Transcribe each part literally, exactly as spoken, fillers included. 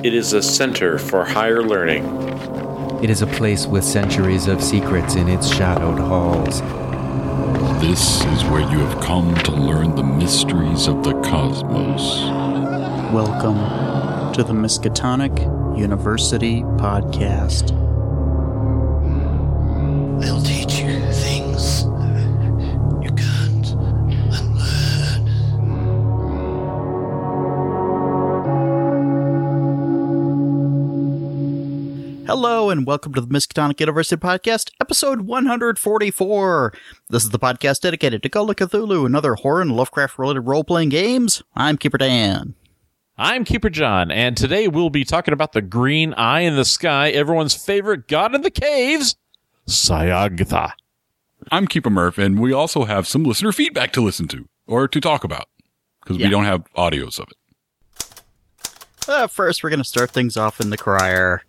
It is a center for higher learning. It is a place with centuries of secrets in its shadowed halls. This is where you have come to learn the mysteries of the cosmos. Welcome to the Miskatonic University Podcast. They'll teach you things you can't unlearn. Hello and welcome to the Miskatonic University Podcast, episode one forty-four. This is the podcast dedicated to Call of Cthulhu and other horror and Lovecraft-related role-playing games. I'm Keeper Dan. I'm Keeper John, and today we'll be talking about the green eye in the sky, everyone's favorite god in the caves, Sayagatha. I'm Keeper Murph, and we also have some listener feedback to listen to, or to talk about, because Yeah. we don't have audios of it. Uh, first, we're going to start things off in the crier.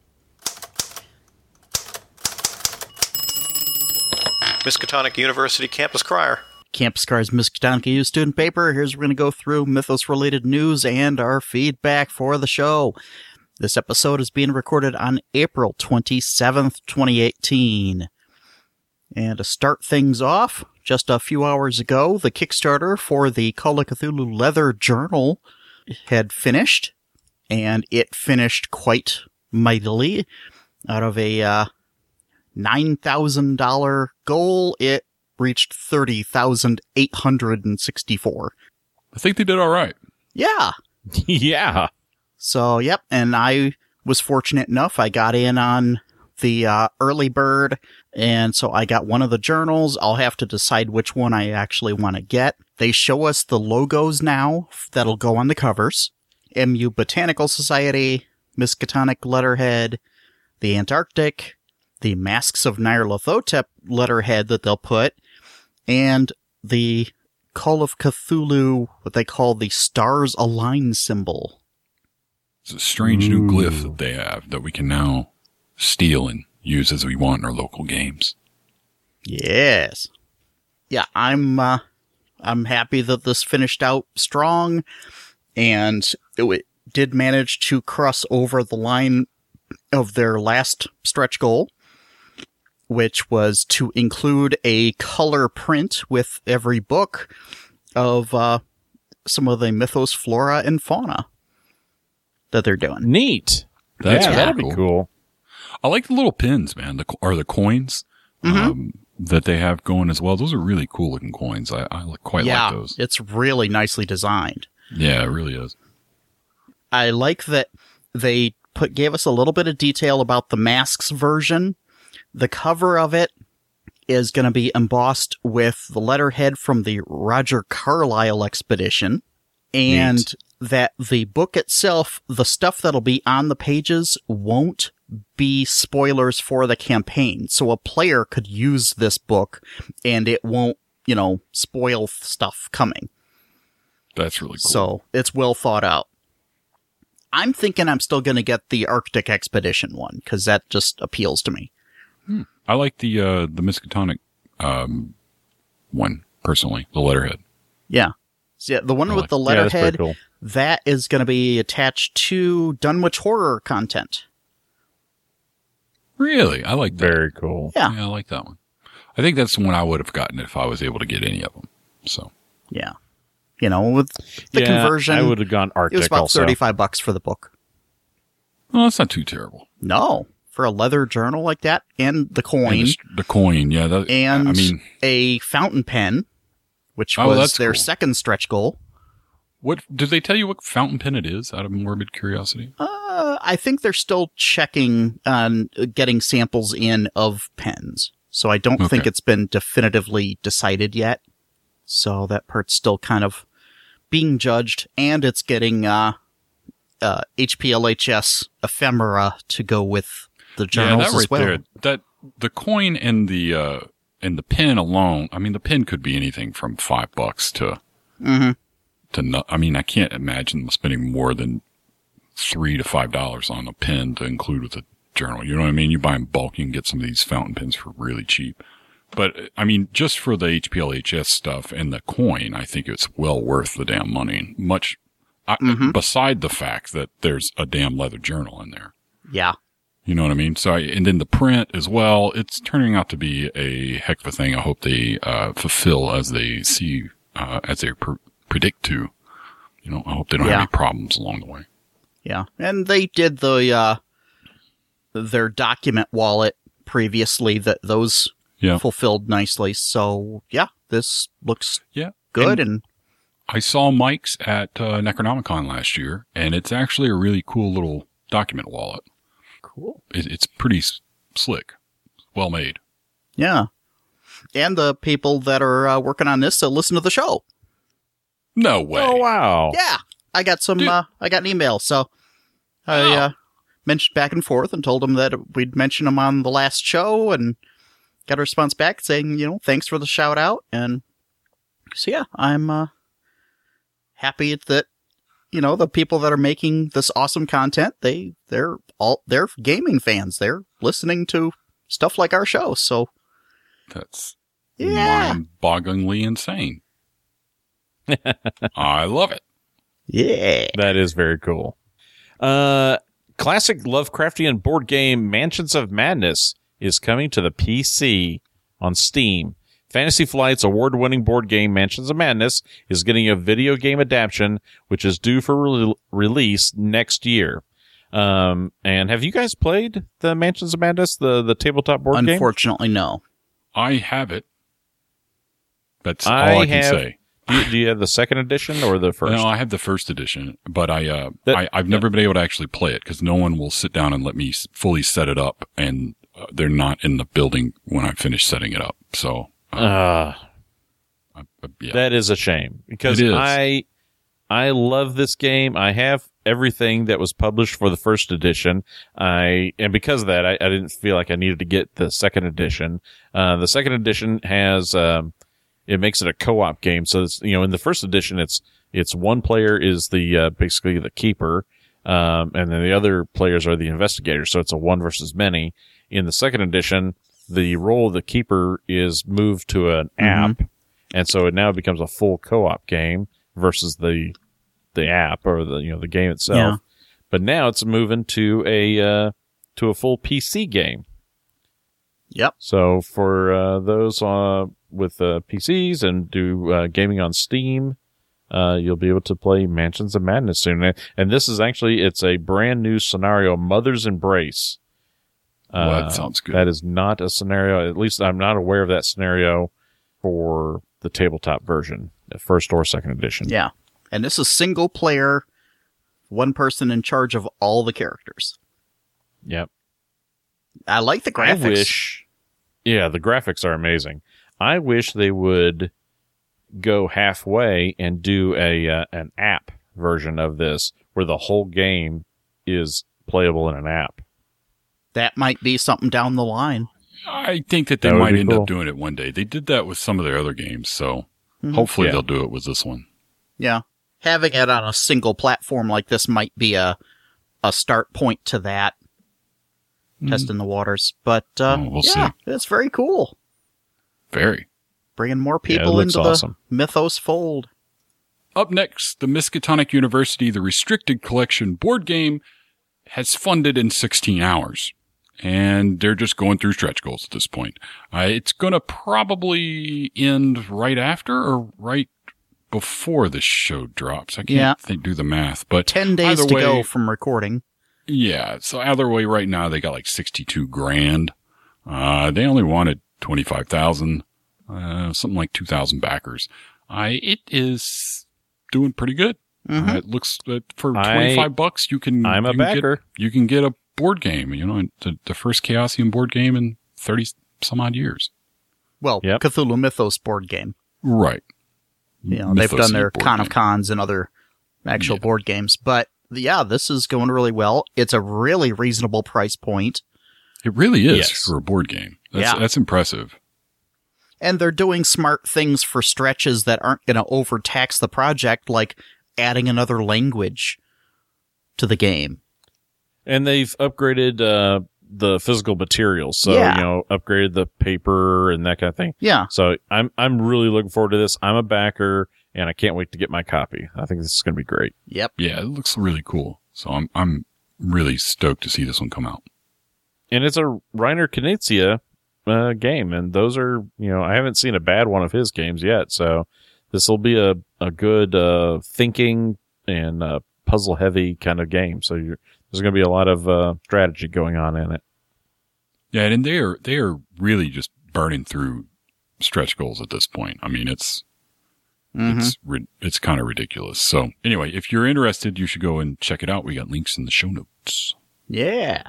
Miskatonic University Campus Crier. Campus Criers Miskatonic U student paper. Here's we're going to go through Mythos-related news and our feedback for the show. This episode is being recorded on April twenty-seventh, twenty eighteen. And to start things off, just a few hours ago, the Kickstarter for the Call of Cthulhu Leather Journal had finished, and it finished quite mightily. Out of a uh, nine thousand dollars goal, it reached thirty thousand eight hundred sixty-four. I think they did all right. Yeah. Yeah. So, yep, and I was fortunate enough. I got in on the uh, early bird, and so I got one of the journals. I'll have to decide which one I actually want to get. They show us the logos now that'll go on the covers. M U Botanical Society, Miskatonic letterhead, the Antarctic, the Masks of Nyarlathotep letterhead that they'll put, and the Call of Cthulhu, what they call the Stars Align symbol. It's a strange Ooh. new glyph that they have that we can now steal and use as we want in our local games. Yes. Yeah, I'm uh, I'm happy that this finished out strong, and it w- did manage to cross over the line of their last stretch goal, which was to include a color print with every book of uh, some of the mythos, flora, and fauna that they're doing. Neat. That's yeah, really that'd cool. be cool. I like the little pins, man, the, or the coins Mm-hmm. um, that they have going as well. Those are really cool looking coins. I, I quite yeah, like those. It's really nicely designed. Yeah, it really is. I like that they put gave us a little bit of detail about the masks version. The cover of it is going to be embossed with the letterhead from the Roger Carlyle expedition, and Neat. that the book itself, the stuff that'll be on the pages, won't be spoilers for the campaign. So a player could use this book, and it won't, you know, spoil stuff coming. That's really cool. So it's well thought out. I'm thinking I'm still going to get the Arctic Expedition one, because that just appeals to me. Hmm. I like the uh, the Miskatonic um, one, personally, the letterhead. Yeah. So yeah, the one I with like- the Yeah, that's pretty letterhead, cool. that is going to be attached to Dunwich Horror content. Really? I like that. Very cool. Yeah. Yeah, I like that one. I think that's the one I would have gotten if I was able to get any of them. So, Yeah. You know, with the Yeah, conversion, I would have gone it Arctic was about also. thirty-five bucks for the book. well, that's not too terrible. No. For a leather journal like that, and the And coin, the, the coin, yeah. That, and I mean, a fountain pen, which Oh, was that's their cool. second stretch goal. what did they tell you? What fountain pen it is? Out of morbid curiosity. Uh, I think they're still checking on uh, getting samples in of pens. So I don't think Okay. it's been definitively decided yet. So that part's still kind of being judged, and it's getting uh, uh, H P L H S ephemera to go with the journals yeah, that right as well. there. That the coin and the uh, and the pen alone. I mean, the pen could be anything from five bucks to Mm-hmm. to. No, I mean, I can't imagine them spending more than three to five dollars on a pen to include with a journal. You know what I mean? You buy in bulk, you can get some of these fountain pens for really cheap. But I mean, just for the H P L H S stuff and the coin, I think it's well worth the damn money. Much I, Mhm. beside the fact that there's a damn leather journal in there. Yeah. You know what I mean? So, I, and then the print as well, it's turning out to be a heck of a thing. I hope they, uh, fulfill as they see, uh, as they pr- predict to. You know, I hope they don't Yeah. have any problems along the way. Yeah. And they did the, uh, their document wallet previously that those Yeah. fulfilled nicely. So yeah, this looks Yeah. good. And, I saw Mike's at, uh, Necronomicon last year, and it's actually a really cool little document wallet. cool. It, it's pretty s- slick. Well made. Yeah. And the people that are uh, working on this to listen to the show. No way. Oh, wow. Yeah. I got some, Dude. uh, I got an email. So I, Oh. uh, mentioned back and forth and told them that we'd mention them on the last show and got a response back saying, you know, thanks for the shout out. And so, yeah, I'm, uh, happy that, you know, the people that are making this awesome content, they, they're all, they're gaming fans. They're listening to stuff like our show. So That's yeah. mind-bogglingly insane. I love it. Yeah. That is very cool. Uh, classic Lovecraftian board game Mansions of Madness is coming to the P C on Steam. Fantasy Flight's award-winning board game Mansions of Madness is getting a video game adaptation, which is due for re- release next year. Um, and have you guys played the Mansions of Madness, the, the tabletop board game? Unfortunately, no. I have it. That's I all I can have- say. Do you, do you have the second edition or the first? No, I have the first edition, but I, uh, That- I I've never been able to actually play it because no one will sit down and let me s- fully set it up, and uh, they're not in the building when I finish setting it up. So, uh, Uh, uh, uh, yeah, That is a shame because It is. I I love this game. I have everything that was published for the first edition. I and because of that, I, I didn't feel like I needed to get the second edition. Uh, the second edition has um, it makes it a co-op game. So it's, you know, in the first edition, it's it's one player is the uh, basically the keeper, um, and then the other players are the investigators. So it's a one versus many. In the second edition, the role of the keeper is moved to an app, and so it now becomes a full co-op game versus the the app or the you know the game itself. Yeah. But now it's moving to a uh, to a full P C game. Yep. So for uh, those uh, with uh, P Cs and do uh, gaming on Steam, uh, you'll be able to play Mansions of Madness soon. And this is actually it's a brand new scenario, Mother's Embrace. Well, that Uh, sounds good. That is not a scenario. At least I'm not aware of that scenario for the tabletop version, the first or second edition. Yeah. And this is single player, one person in charge of all the characters. Yep. I like the graphics. I wish. Yeah, the graphics are amazing. I wish they would go halfway and do a uh, an app version of this where the whole game is playable in an app. That might be something down the line. I think that they That would might be end cool. up doing it one day. They did that with some of their other games, so Mhm. hopefully Yeah. they'll do it with this one. Yeah. Having it on a single platform like this might be a a start point to that. Testing the waters. But uh, Oh, we'll yeah, see. it's very cool. Very. Bringing more Yeah, it people looks into awesome. the Mythos fold. Up next, the Miskatonic University, the Restricted Collection board game, has funded in sixteen hours. And they're just going through stretch goals at this point. Uh, it's going to probably end right after or right before the show drops. I can't Yeah. think, do the math, but Ten days either to way, go from recording. Yeah. So either way, right now they got like sixty-two grand. Uh, they only wanted twenty-five thousand, uh, something like two thousand backers. I, it is doing pretty good. Mhm. Uh, it looks that for I- twenty-five bucks, you can, I'm a you can backer. Get, you can get a board game, you know, the, the first Chaosium board game in thirty some odd years. Well, Yep. Cthulhu Mythos board game. Right. You know, they've Mythos done their board Con of game. Cons and other actual Yeah. board games. But yeah, this is going really well. It's a really reasonable price point. It really is Yes. for a board game. That's, Yeah. that's impressive. And they're doing smart things for stretches that aren't going to overtax the project, like adding another language to the game. And they've upgraded uh, the physical materials. So, Yeah. you know, upgraded the paper and that kind of thing. Yeah. So I'm I'm really looking forward to this. I'm a backer. and I can't wait to get my copy. I think this is going to be great. Yep. Yeah, it looks really cool. So I'm I'm really stoked to see this one come out. And it's a Reiner Knizia uh, game, and those are, you know, I haven't seen a bad one of his games yet, so this will be a, a good uh, thinking and uh, puzzle-heavy kind of game. So you're, there's going to be a lot of uh, strategy going on in it. Yeah, and they are they are really just burning through stretch goals at this point. I mean, it's Mm-hmm. it's ri- it's kind of ridiculous. So anyway, if you're interested, you should go and check it out. We got links in the show notes. Yeah.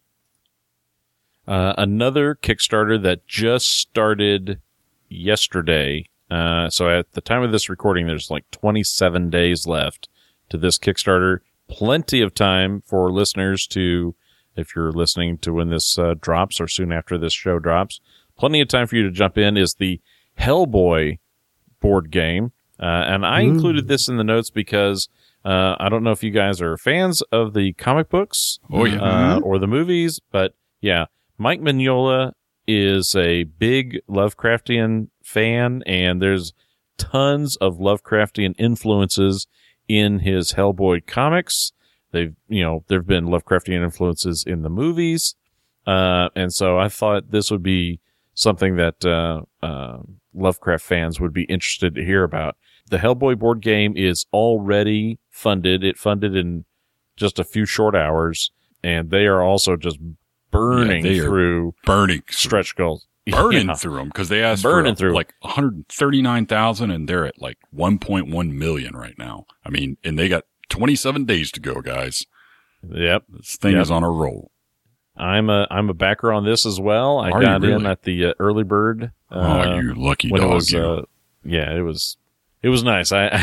Uh, another Kickstarter that just started yesterday. Uh, so at the time of this recording, there's like twenty-seven days left to this Kickstarter. Plenty of time for listeners to, if you're listening to when this uh, drops or soon after this show drops, plenty of time for you to jump in, is the Hellboy board game. Uh, and I Ooh. included this in the notes because uh, I don't know if you guys are fans of the comic books Oh yeah, uh, or the movies, but yeah, Mike Mignola is a big Lovecraftian fan, and there's tons of Lovecraftian influences in his Hellboy comics. They've, you know, there've been Lovecraftian influences in the movies, uh, and so I thought this would be something that uh, uh, Lovecraft fans would be interested to hear about. The Hellboy board game is already funded. It funded in just a few short hours, and they are also just burning Yeah, they are through burning stretch goals. burning Yeah. through them because they asked Burning for through. like one hundred thirty-nine thousand, and they're at like one point one million right now. I mean, and they got twenty-seven days to go, guys. Yep. This thing Yep. is on a roll. I'm a I'm a backer on this as well. I Are you got in really? at the uh, early bird. Uh, oh, you lucky when dog! it was, you. uh, yeah, it was it was nice. I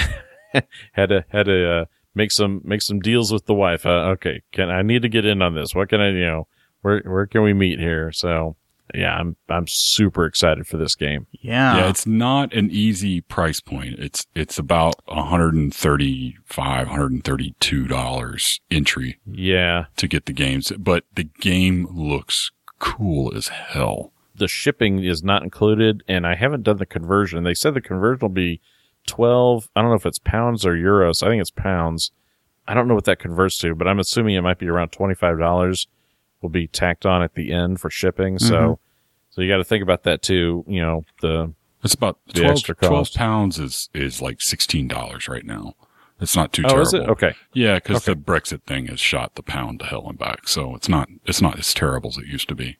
had to had to uh, make some make some deals with the wife. Uh, okay, can I need to get in on this? What can I, you know, where where can we meet here? So yeah, I'm I'm super excited for this game. Yeah. Yeah, it's not an easy price point. It's it's about one hundred thirty-five, one hundred thirty-two dollars entry Yeah, to get the games, but the game looks cool as hell. the shipping is not included, and I haven't done the conversion. They said the conversion will be twelve. I don't know if it's pounds or euros. I think it's pounds. I don't know what that converts to, but I'm assuming it might be around twenty-five dollars will be tacked on at the end for shipping. So, Mhm. so you got to think about that too. You know, the, It's about The twelve, extra twelve cost. pounds is, is like sixteen dollars right now. It's not too oh, terrible. is it? Okay. Yeah, because Okay. the Brexit thing has shot the pound to hell and back. So it's not, it's not as terrible as it used to be.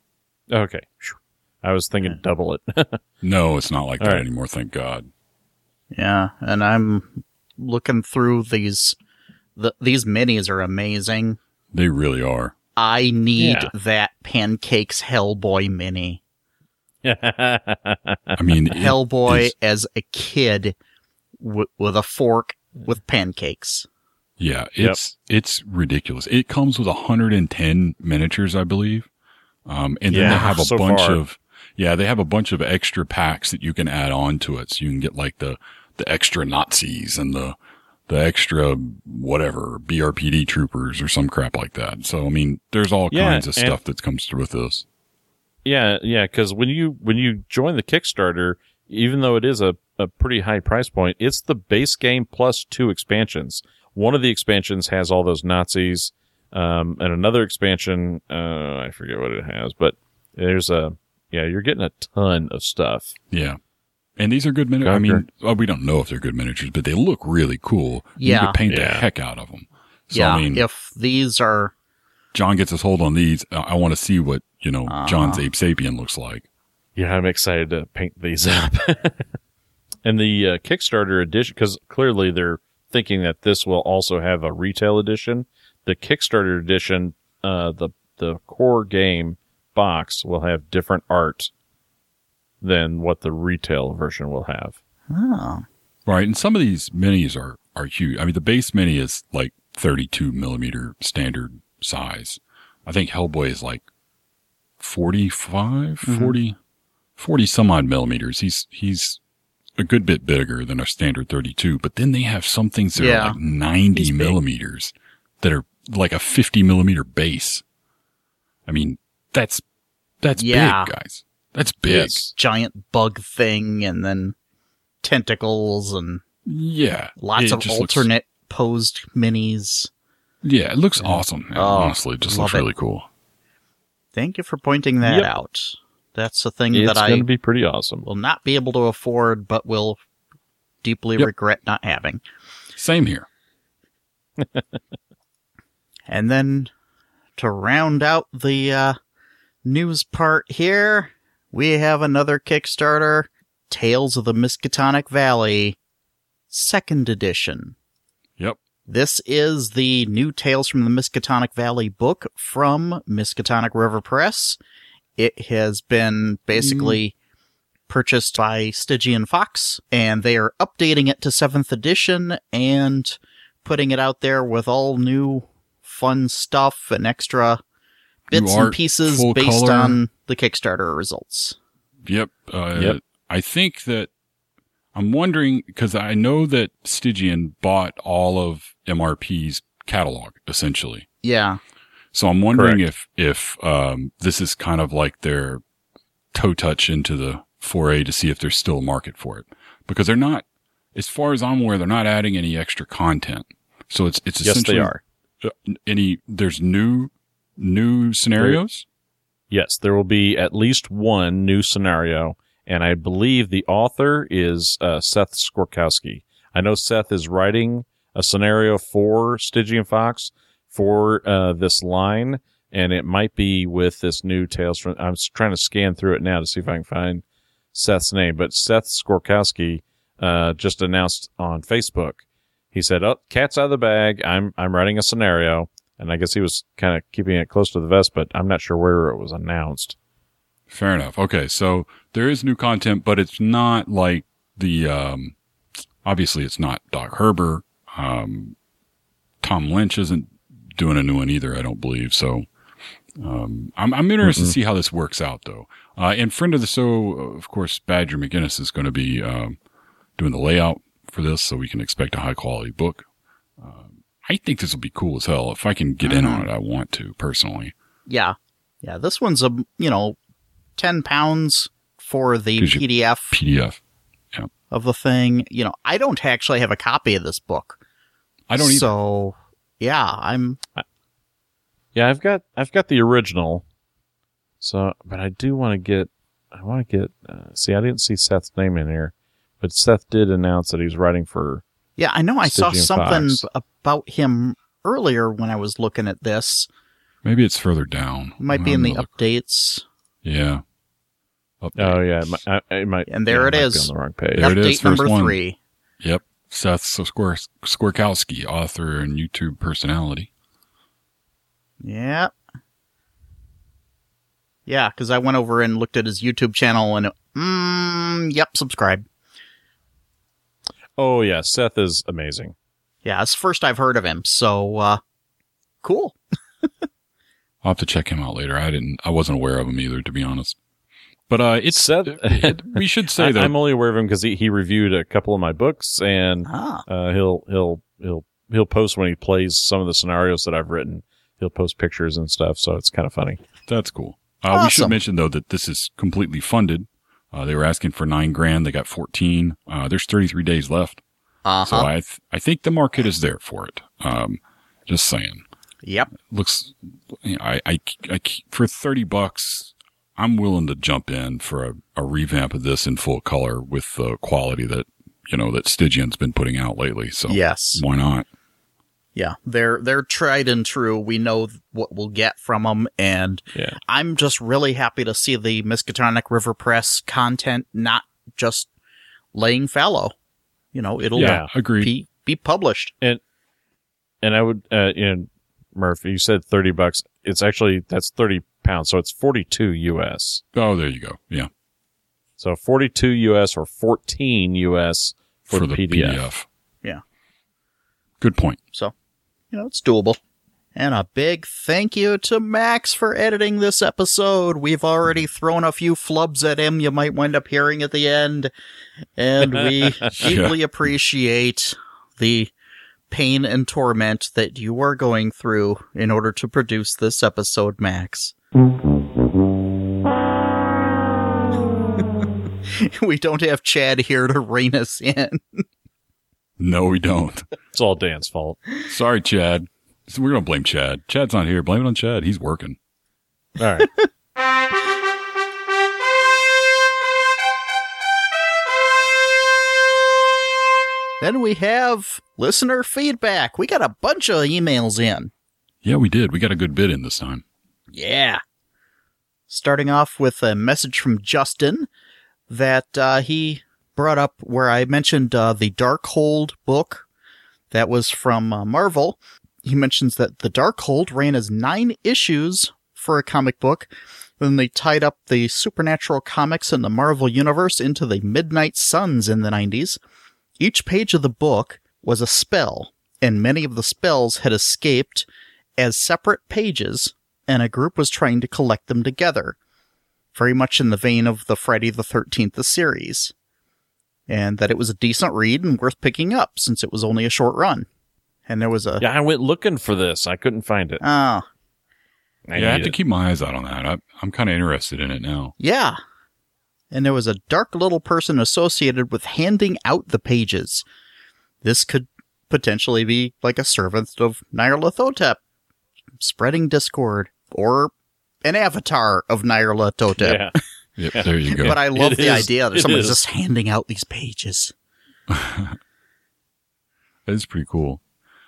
Okay. Phew. I was thinking double it. No, it's not like All that right. anymore. Thank God. Yeah. And I'm looking through these. The, these minis are amazing. They really are. I need Yeah. that Pancakes Hellboy mini. I mean, it Hellboy is- as a kid w- with a fork with pancakes. yeah, it's, it's ridiculous. It comes with one hundred ten miniatures, I believe. Um, and then Yeah, they have a so bunch far. of, yeah, they have a bunch of extra packs that you can add on to it. So you can get like the, the extra Nazis and the, the extra whatever B R P D troopers or some crap like that. So, I mean, there's all Yeah, kinds of and- stuff that comes through with this. Yeah, yeah, because when you when you join the Kickstarter, even though it is a, a pretty high price point, it's the base game plus two expansions. One of the expansions has all those Nazis, um, and another expansion, uh, I forget what it has, but there's a yeah, you're getting a ton of stuff. Yeah. And these are good miniatures. I Conquer. mean, well, we don't know if they're good miniatures, but they look really cool. Yeah. You could paint the Yeah. heck out of them. So, yeah. I mean, if these are. John gets his hold on these. I, I want to see what, you know, Uh-huh. John's Ape Sapien looks like. Yeah, I'm excited to paint these up. And the uh, Kickstarter edition, because clearly they're thinking that this will also have a retail edition. The Kickstarter edition, uh, the the core game box will have different art than what the retail version will have. Oh. Right. And some of these minis are, are huge. I mean, the base mini is like thirty-two millimeter standard size. I think Hellboy is like forty-five, Mhm. forty, forty some odd millimeters. He's, he's a good bit bigger than a standard thirty-two, but then they have some things that Yeah. are like ninety He's big. millimeters that are like a fifty millimeter base. I mean, that's, that's Yeah. big, guys. That's big. Yes. Giant bug thing and then tentacles and. Yeah. Lots it of just looks- alternate posed minis. yeah, it looks awesome. man. Oh, Honestly, it just love looks it. really cool. Thank you for pointing that Yep. out. That's a thing It's that I going to be pretty awesome. will not be able to afford, but will deeply Yep. regret not having. Same here. And then to round out the uh, news part here, we have another Kickstarter, Tales of the Miskatonic Valley, second edition. Yep. This is the new Tales from the Miskatonic Valley book from Miskatonic River Press. It has been basically purchased by Stygian Fox, and they are updating it to seventh edition and putting it out there with all new fun stuff and extra bits New and art, pieces full based color. on the Kickstarter results. Yep. Uh, Yep. I think that I'm wondering because I know that Stygian bought all of M R P's catalog essentially. Yeah. So I'm wondering Correct. if if um, this is kind of like their toe touch into the foray to see if there's still a market for it, because they're not, as far as I'm aware, they're not adding any extra content. So it's it's Yes, essentially they are. uh, any there's new new scenarios. Yes, there will be at least one new scenario, and I believe the author is uh, Seth Skorkowski. I know Seth is writing a scenario for Stygian Fox for uh, this line, and it might be with this new Tales from... I'm s- trying to scan through it now to see if I can find Seth's name, but Seth Skorkowski uh, just announced on Facebook. He said, "Oh, cat's out of the bag. I'm I'm writing a scenario." And I guess he was kind of keeping it close to the vest, but I'm not sure where it was announced. Fair enough. Okay, so there is new content, but it's not like the um, obviously it's not Doc Herber. Um, Tom Lynch isn't doing a new one either, I don't believe. So um, I'm, I'm interested Mm-mm. to see how this works out, though. Uh, and friend of the show, of course, Badger McGinnis is going to be um, doing the layout for this, so we can expect a high quality book. Um, I think this will be cool as hell. If I can get in on it, I want to personally. Yeah. Yeah. This one's a, you know, ten pounds for the Gives you P D F P D F. of the thing. You know, I don't actually have a copy of this book. I don't either. So, yeah, I'm, Yeah, I've got I've got the original. So, but I do want to get I want to get uh, see I didn't see Seth's name in here, but Seth did announce that he's writing for yeah, I know I saw Stygian something Fox. about him earlier when I was looking at this. Maybe it's further down. It might be in I'm the gonna look. updates. Yeah. Update. Oh yeah, it might, I- it might And there yeah, it might be is. on the wrong page. There it Update is, first number one. three. Yep. Seth Skor- Skorkowski, author and YouTube personality. Yeah. Yeah, because I went over and looked at his YouTube channel and, mm, yep, subscribe. Oh yeah, Seth is amazing. Yeah, it's the first I've heard of him, so, uh, cool. I'll have to check him out later. I didn't, I wasn't aware of him either, to be honest. But, uh, it's, Seth- it, it- we should say I, that. I'm only aware of him because he, he reviewed a couple of my books, and Ah, uh, he'll he'll he'll he'll post when he plays some of the scenarios that I've written. He'll post pictures and stuff, so it's kind of funny. That's cool. Uh, we should Awesome. mention though that this is completely funded. Uh, they were asking for nine grand. They got fourteen. Uh, there's thirty-three days left. uh-huh. So I, th- I think the market is there for it. Um, just saying. Yep. Looks, you know, I, I, I, for thirty bucks, I'm willing to jump in for a, a revamp of this in full color with the quality that, you know, that Stygian's been putting out lately. So Yes. why not? Yeah, they're they're tried and true. We know what we'll get from them, and Yeah. I'm just really happy to see the Miskatonic River Press content not just laying fallow. You know, it'll Yeah, agreed. be be published. And and I would, uh, you know, Murph, you said thirty bucks. It's actually that's thirty pounds, so it's forty-two U S. Oh, there you go. Yeah. So forty-two U S or fourteen U S for, the, P D F. Yeah. Good point. So, you know, it's doable. And a big thank you to Max for editing this episode. We've already thrown a few flubs at him you might wind up hearing at the end. And we deeply appreciate the pain and torment that you are going through in order to produce this episode, Max. We don't have Chad here to rein us in. No, we don't. It's all Dan's fault. Sorry, Chad. So we're going to blame Chad. Chad's not here. Blame it on Chad. He's working. All right. Then we have listener feedback. We got a bunch of emails in. Yeah, we did. We got a good bit in this time. Yeah. Starting off with a message from Justin that uh, he brought up where I mentioned uh, the Darkhold book that was from uh, Marvel. He mentions that the Darkhold ran as nine issues for a comic book. Then they tied up the supernatural comics in the Marvel Universe into the Midnight Suns in the nineties. Each page of the book was a spell, and many of the spells had escaped as separate pages, and a group was trying to collect them together. Very much in the vein of the Friday the thirteenth series. And that it was a decent read and worth picking up, since it was only a short run. And there was a... Yeah, I went looking for this. I couldn't find it. Oh. I yeah, I have need to it. keep my eyes out on that. I, I'm kind of interested in it now. Yeah. And there was a dark little person associated with handing out the pages. This could potentially be like a servant of Nyarlathotep, spreading discord, or an avatar of Nyarlathotep. Yeah. Yep, there you go. But I love It the is. idea that It someone's is. just handing out these pages. That is pretty cool.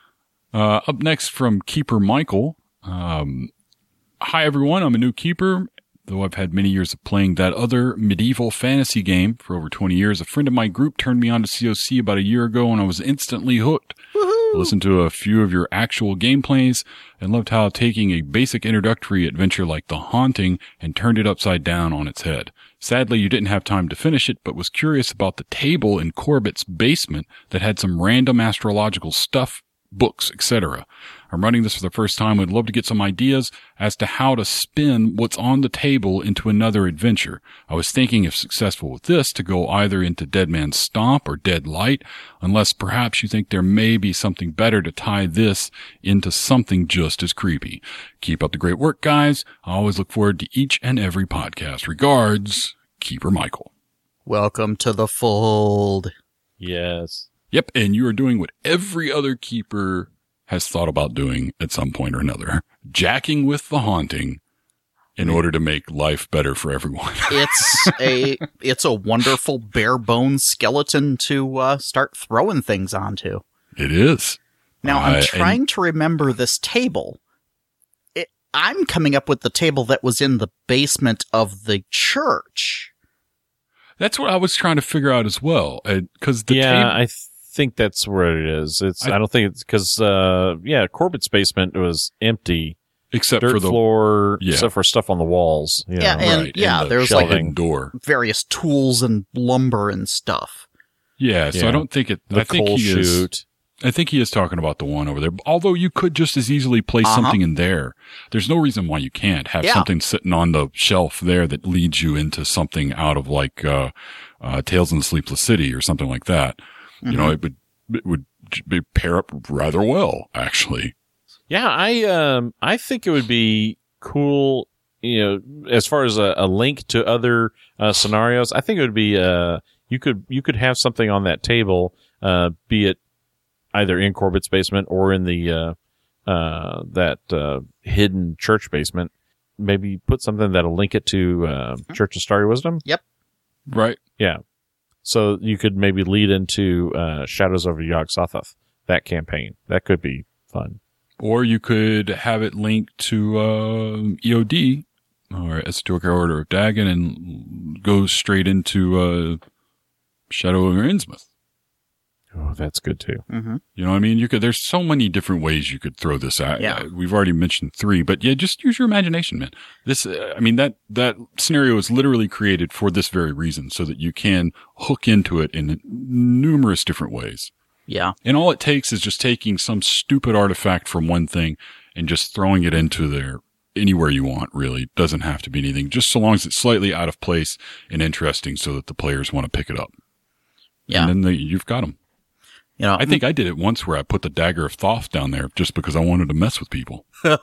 Uh, up next from Keeper Michael. Um, Hi, everyone. I'm a new keeper. Though I've had many years of playing that other medieval fantasy game for over twenty years, a friend of my group turned me on to C O C about a year ago, and I was instantly hooked. I listened to a few of your actual gameplays and loved how taking a basic introductory adventure like The Haunting and turned it upside down on its head. Sadly, you didn't have time to finish it, but was curious about the table in Corbett's basement that had some random astrological stuff, books, et cetera. I'm running this for the first time. Would love to get some ideas as to how to spin what's on the table into another adventure. I was thinking, if successful with this, to go either into Dead Man's Stomp or Dead Light, unless perhaps you think there may be something better to tie this into something just as creepy. Keep up the great work, guys. I always look forward to each and every podcast. Regards, Keeper Michael. Welcome to the fold. Yes. Yep, and you are doing what every other keeper has thought about doing at some point or another. Jacking with The Haunting in order to make life better for everyone. It's a it's a wonderful bare bones skeleton to uh, start throwing things onto. It is. Now, Uh, I'm and- trying to remember this table. It, I'm coming up with the table that was in the basement of the church. That's what I was trying to figure out as well. Because the yeah, table, I th- think that's where it is. It's. I, I- don't think it's because. Uh, yeah, Corbett's basement was empty, except dirt for the floor, yeah. except for stuff on the walls. You Yeah, know. and right, yeah, and the there's like- hidden door. Various tools and lumber and stuff. Yeah, so Yeah. I don't think it. the I think coal he is. chute. I think he is talking about the one over there. Although you could just as easily place Uh-huh. something in there. There's no reason why you can't have Yeah. something sitting on the shelf there that leads you into something out of like uh, uh, Tales in the Sleepless City or something like that. Mm-hmm. You know, it would it would j- pair up rather well, actually. Yeah, I um I think it would be cool, you know, as far as a, a link to other uh, scenarios. I think it would be uh you could you could have something on that table, uh, be it either in Corbett's basement or in the uh uh that uh hidden church basement. Maybe put something that'll link it to uh, Church of Starry Wisdom. Right. Yeah. So you could maybe lead into uh, Shadows over Yog-Sothoth, that campaign. That could be fun. Or you could have it linked to uh, E O D or Esoteric Order of Dagon and go straight into uh, Shadow over Innsmouth. Oh, that's good too. Mm-hmm. You know what I mean? You could, there's so many different ways you could throw this at. Yeah. Uh, We've already mentioned three, but yeah, just use your imagination, man. This, uh, I mean, that, that scenario is literally created for this very reason so that you can hook into it in numerous different ways. Yeah. And all it takes is just taking some stupid artifact from one thing and just throwing it into there anywhere you want, really. It doesn't have to be anything, just so long as it's slightly out of place and interesting so that the players want to pick it up. Yeah. And then they, you've got them. You know, I think I did it once where I put the Dagger of Thoth down there just because I wanted to mess with people.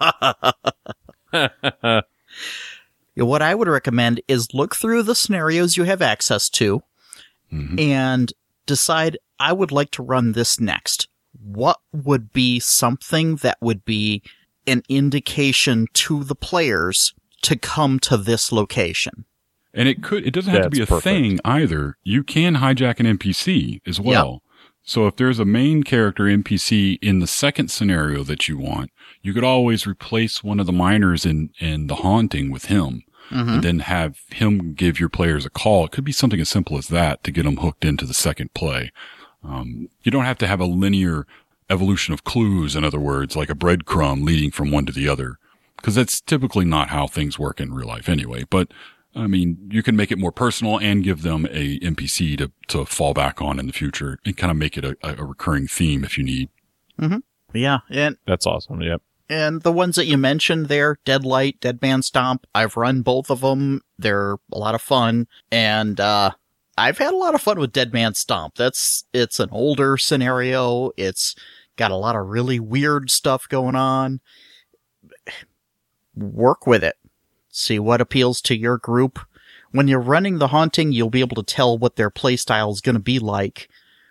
what I would recommend is look through the scenarios you have access to Mhm. and decide I would like to run this next. What would be something that would be an indication to the players to come to this location? And it could, it doesn't have That's to be a perfect. thing either. You can hijack an N P C as well. So if there's a main character N P C in the second scenario that you want, you could always replace one of the miners in, in the haunting with him. Mm-hmm. And then have him give your players a call. It could be something as simple as that to get them hooked into the second play. Um, you don't have to have a linear evolution of clues, in other words, like a breadcrumb leading from one to the other, because that's typically not how things work in real life anyway. But, I mean, you can make it more personal and give them a N P C to, to fall back on in the future and kind of make it a, a recurring theme if you need. Mm-hmm. Yeah, and That's awesome. Yep. And the ones that you mentioned there, Deadlight, Dead Man Stomp, I've run both of them. They're a lot of fun. And, uh, I've had a lot of fun with Dead Man Stomp. That's, it's an older scenario. It's got a lot of really weird stuff going on. Work with it. See what appeals to your group. When you're running the haunting, you'll be able to tell what their playstyle is going to be like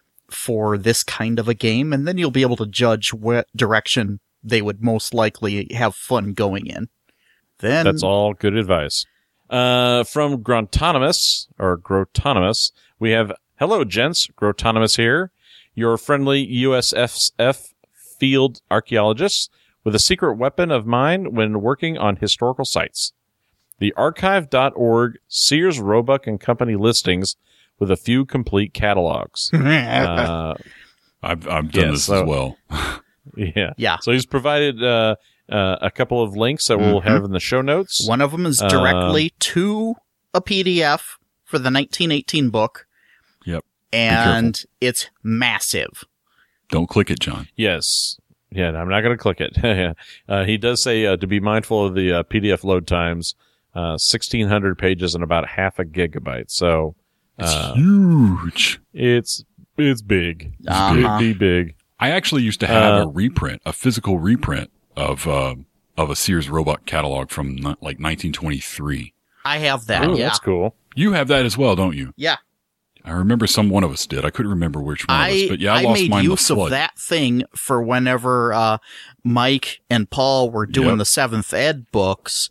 for this kind of a game. And then you'll be able to judge what direction they would most likely have fun going in. Then That's all good advice. Uh, from Grontonomous, or Grotonomous, we have, hello, gents, Grotonomous here, your friendly U S F field archaeologist with a secret weapon of mine when working on historical sites. The archive dot org Sears, Roebuck and Company listings with a few complete catalogs. uh, I've, I've done Yeah, this so- as well. yeah. Yeah. So he's provided uh, uh, a couple of links that we'll Mhm. have in the show notes. one of them is directly to a P D F for the nineteen eighteen book. Yep. And it's massive. Don't click it, John. Yes. Yeah, I'm not going to click it. uh, he does say uh, to be mindful of the uh, P D F load times, uh, sixteen hundred pages and about half a gigabyte. So It's uh, huge. it's it's big. Uh-huh. Big, big. I actually used to have Uh, a reprint, a physical reprint of, uh, of a Sears Roebuck catalog from ni- like nineteen twenty-three. I have that, Oh, yeah. that's cool. You have that as well, don't you? Yeah. I remember some one of us did. I couldn't remember which one of us, I, but yeah, I, I lost made mine in the use of flood. that thing for whenever uh, Mike and Paul were doing Yep. the seventh ed books.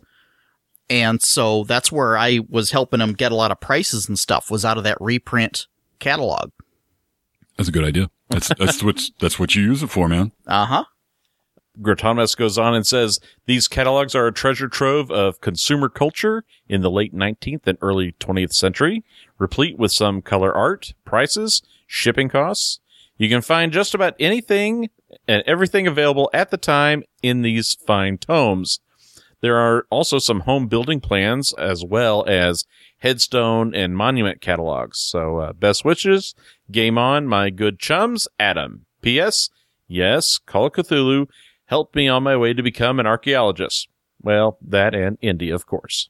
And so that's where I was helping them get a lot of prices and stuff, was out of that reprint catalog. That's a good idea. That's that's what that's what you use it for, man. Uh-huh. Grotonomous goes on and says, these catalogs are a treasure trove of consumer culture in the late nineteenth and early twentieth century, replete with some color art, prices, shipping costs. You can find just about anything and everything available at the time in these fine tomes. There are also some home building plans as well as headstone and monument catalogs. So, uh, best wishes. Game on, my good chums. Adam. P S. Yes, Call of Cthulhu helped me on my way to become an archaeologist. Well, that and Indy, of course.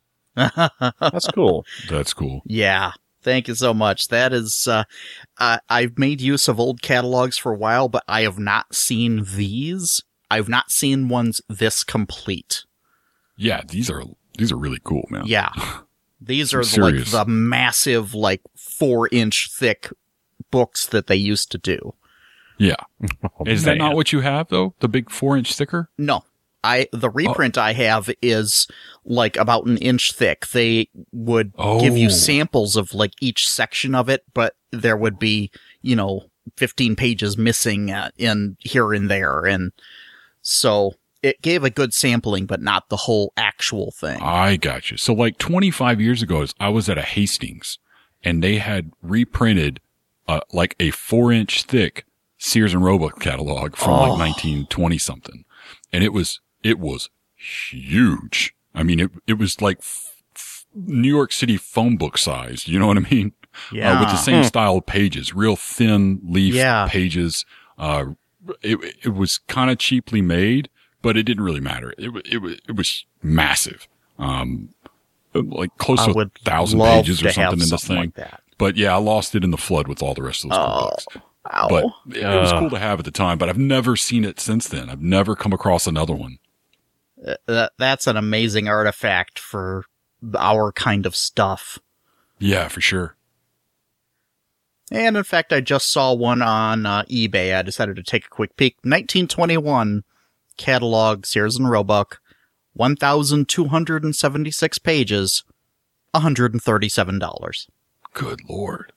That's cool. That's cool. Yeah. Thank you so much. That is, uh, uh, I've made use of old catalogs for a while, but I have not seen these. I've not seen ones this complete. Yeah, these are these are really cool, man. Yeah. These I'm are like serious. the massive, like four inch thick books that they used to do. Yeah. Oh, Is that man. not what you have though? The big four inch sticker? No, I, the reprint I have is like about an inch thick. They would give you Oh. samples of like each section of it, but there would be, you know, fifteen pages missing uh, in here and there. And so it gave a good sampling, but not the whole actual thing. I got you. So like twenty-five years ago, I was at a Hastings and they had reprinted uh, like a four inch thick Sears and Roebuck catalog from Oh. like nineteen twenty something. And it was, it was huge. I mean, it, it was like f- f- New York City phone book size. You know what I mean? Uh, with the same style of pages, real thin leaf Yeah. pages. Uh, it, it was kind of cheaply made, but it didn't really matter. It, wa- it was, it was massive. Um, like close I to would a thousand love pages to or something have in this something thing. like that. But yeah, I lost it in the flood with all the rest of those cool Oh, books. ow. But it, it was Uh. cool to have at the time, but I've never seen it since then. I've never come across another one. Uh, that, that's an amazing artifact for our kind of stuff. Yeah, for sure. And in fact, I just saw one on uh, eBay. I decided to take a quick peek. nineteen twenty-one catalog, Sears and Roebuck, one thousand two hundred seventy-six pages, one hundred thirty-seven dollars. Good Lord.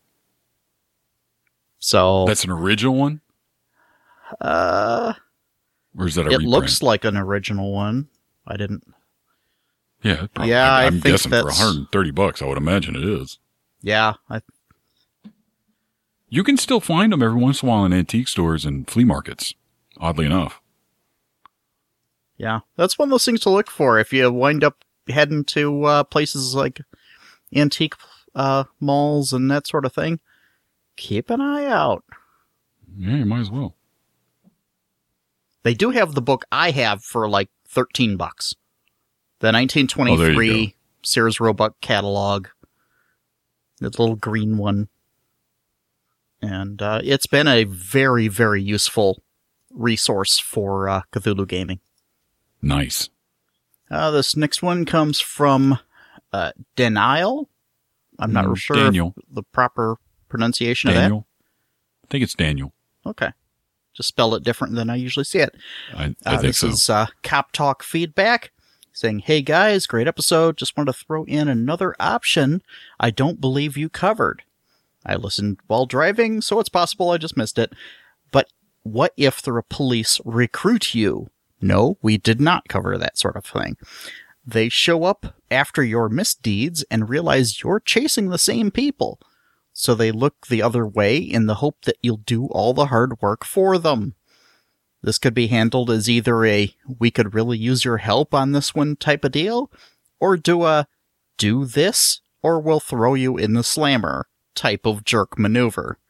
So That's an original one? uh, Or is that a it reprint? looks like an original one. I didn't. Yeah, it probably, Yeah, I I'm think guessing for that's- one hundred thirty bucks, I would imagine it is. Yeah, I, You can still find them every once in a while in antique stores and flea markets, oddly enough. yeah. That's one of those things to look for if you wind up heading to uh, places like antique uh, malls and that sort of thing. Keep an eye out. Yeah, you might as well. They do have the book I have for like thirteen bucks. The nineteen twenty-three Sears Roebuck catalog. The little green one. And uh, it's been a very, very useful resource for uh, Cthulhu gaming. Nice. Uh, this next one comes from uh, Denial. I'm not Mm, sure Daniel. if the proper pronunciation Daniel. I think it's Daniel. of that. Okay. Just spell it different than I usually see it. I, I Uh, think this so. is uh, Cop Talk feedback saying, "Hey guys, great episode. Just wanted to throw in another option I don't believe you covered. I listened while driving, so it's possible I just missed it. But what if the police recruit you? No, we did not cover that sort of thing. They show up after your misdeeds and realize you're chasing the same people. So they look the other way in the hope that you'll do all the hard work for them. This could be handled as either a, we could really use your help on this one type of deal, or do a, do this, or we'll throw you in the slammer type of jerk maneuver."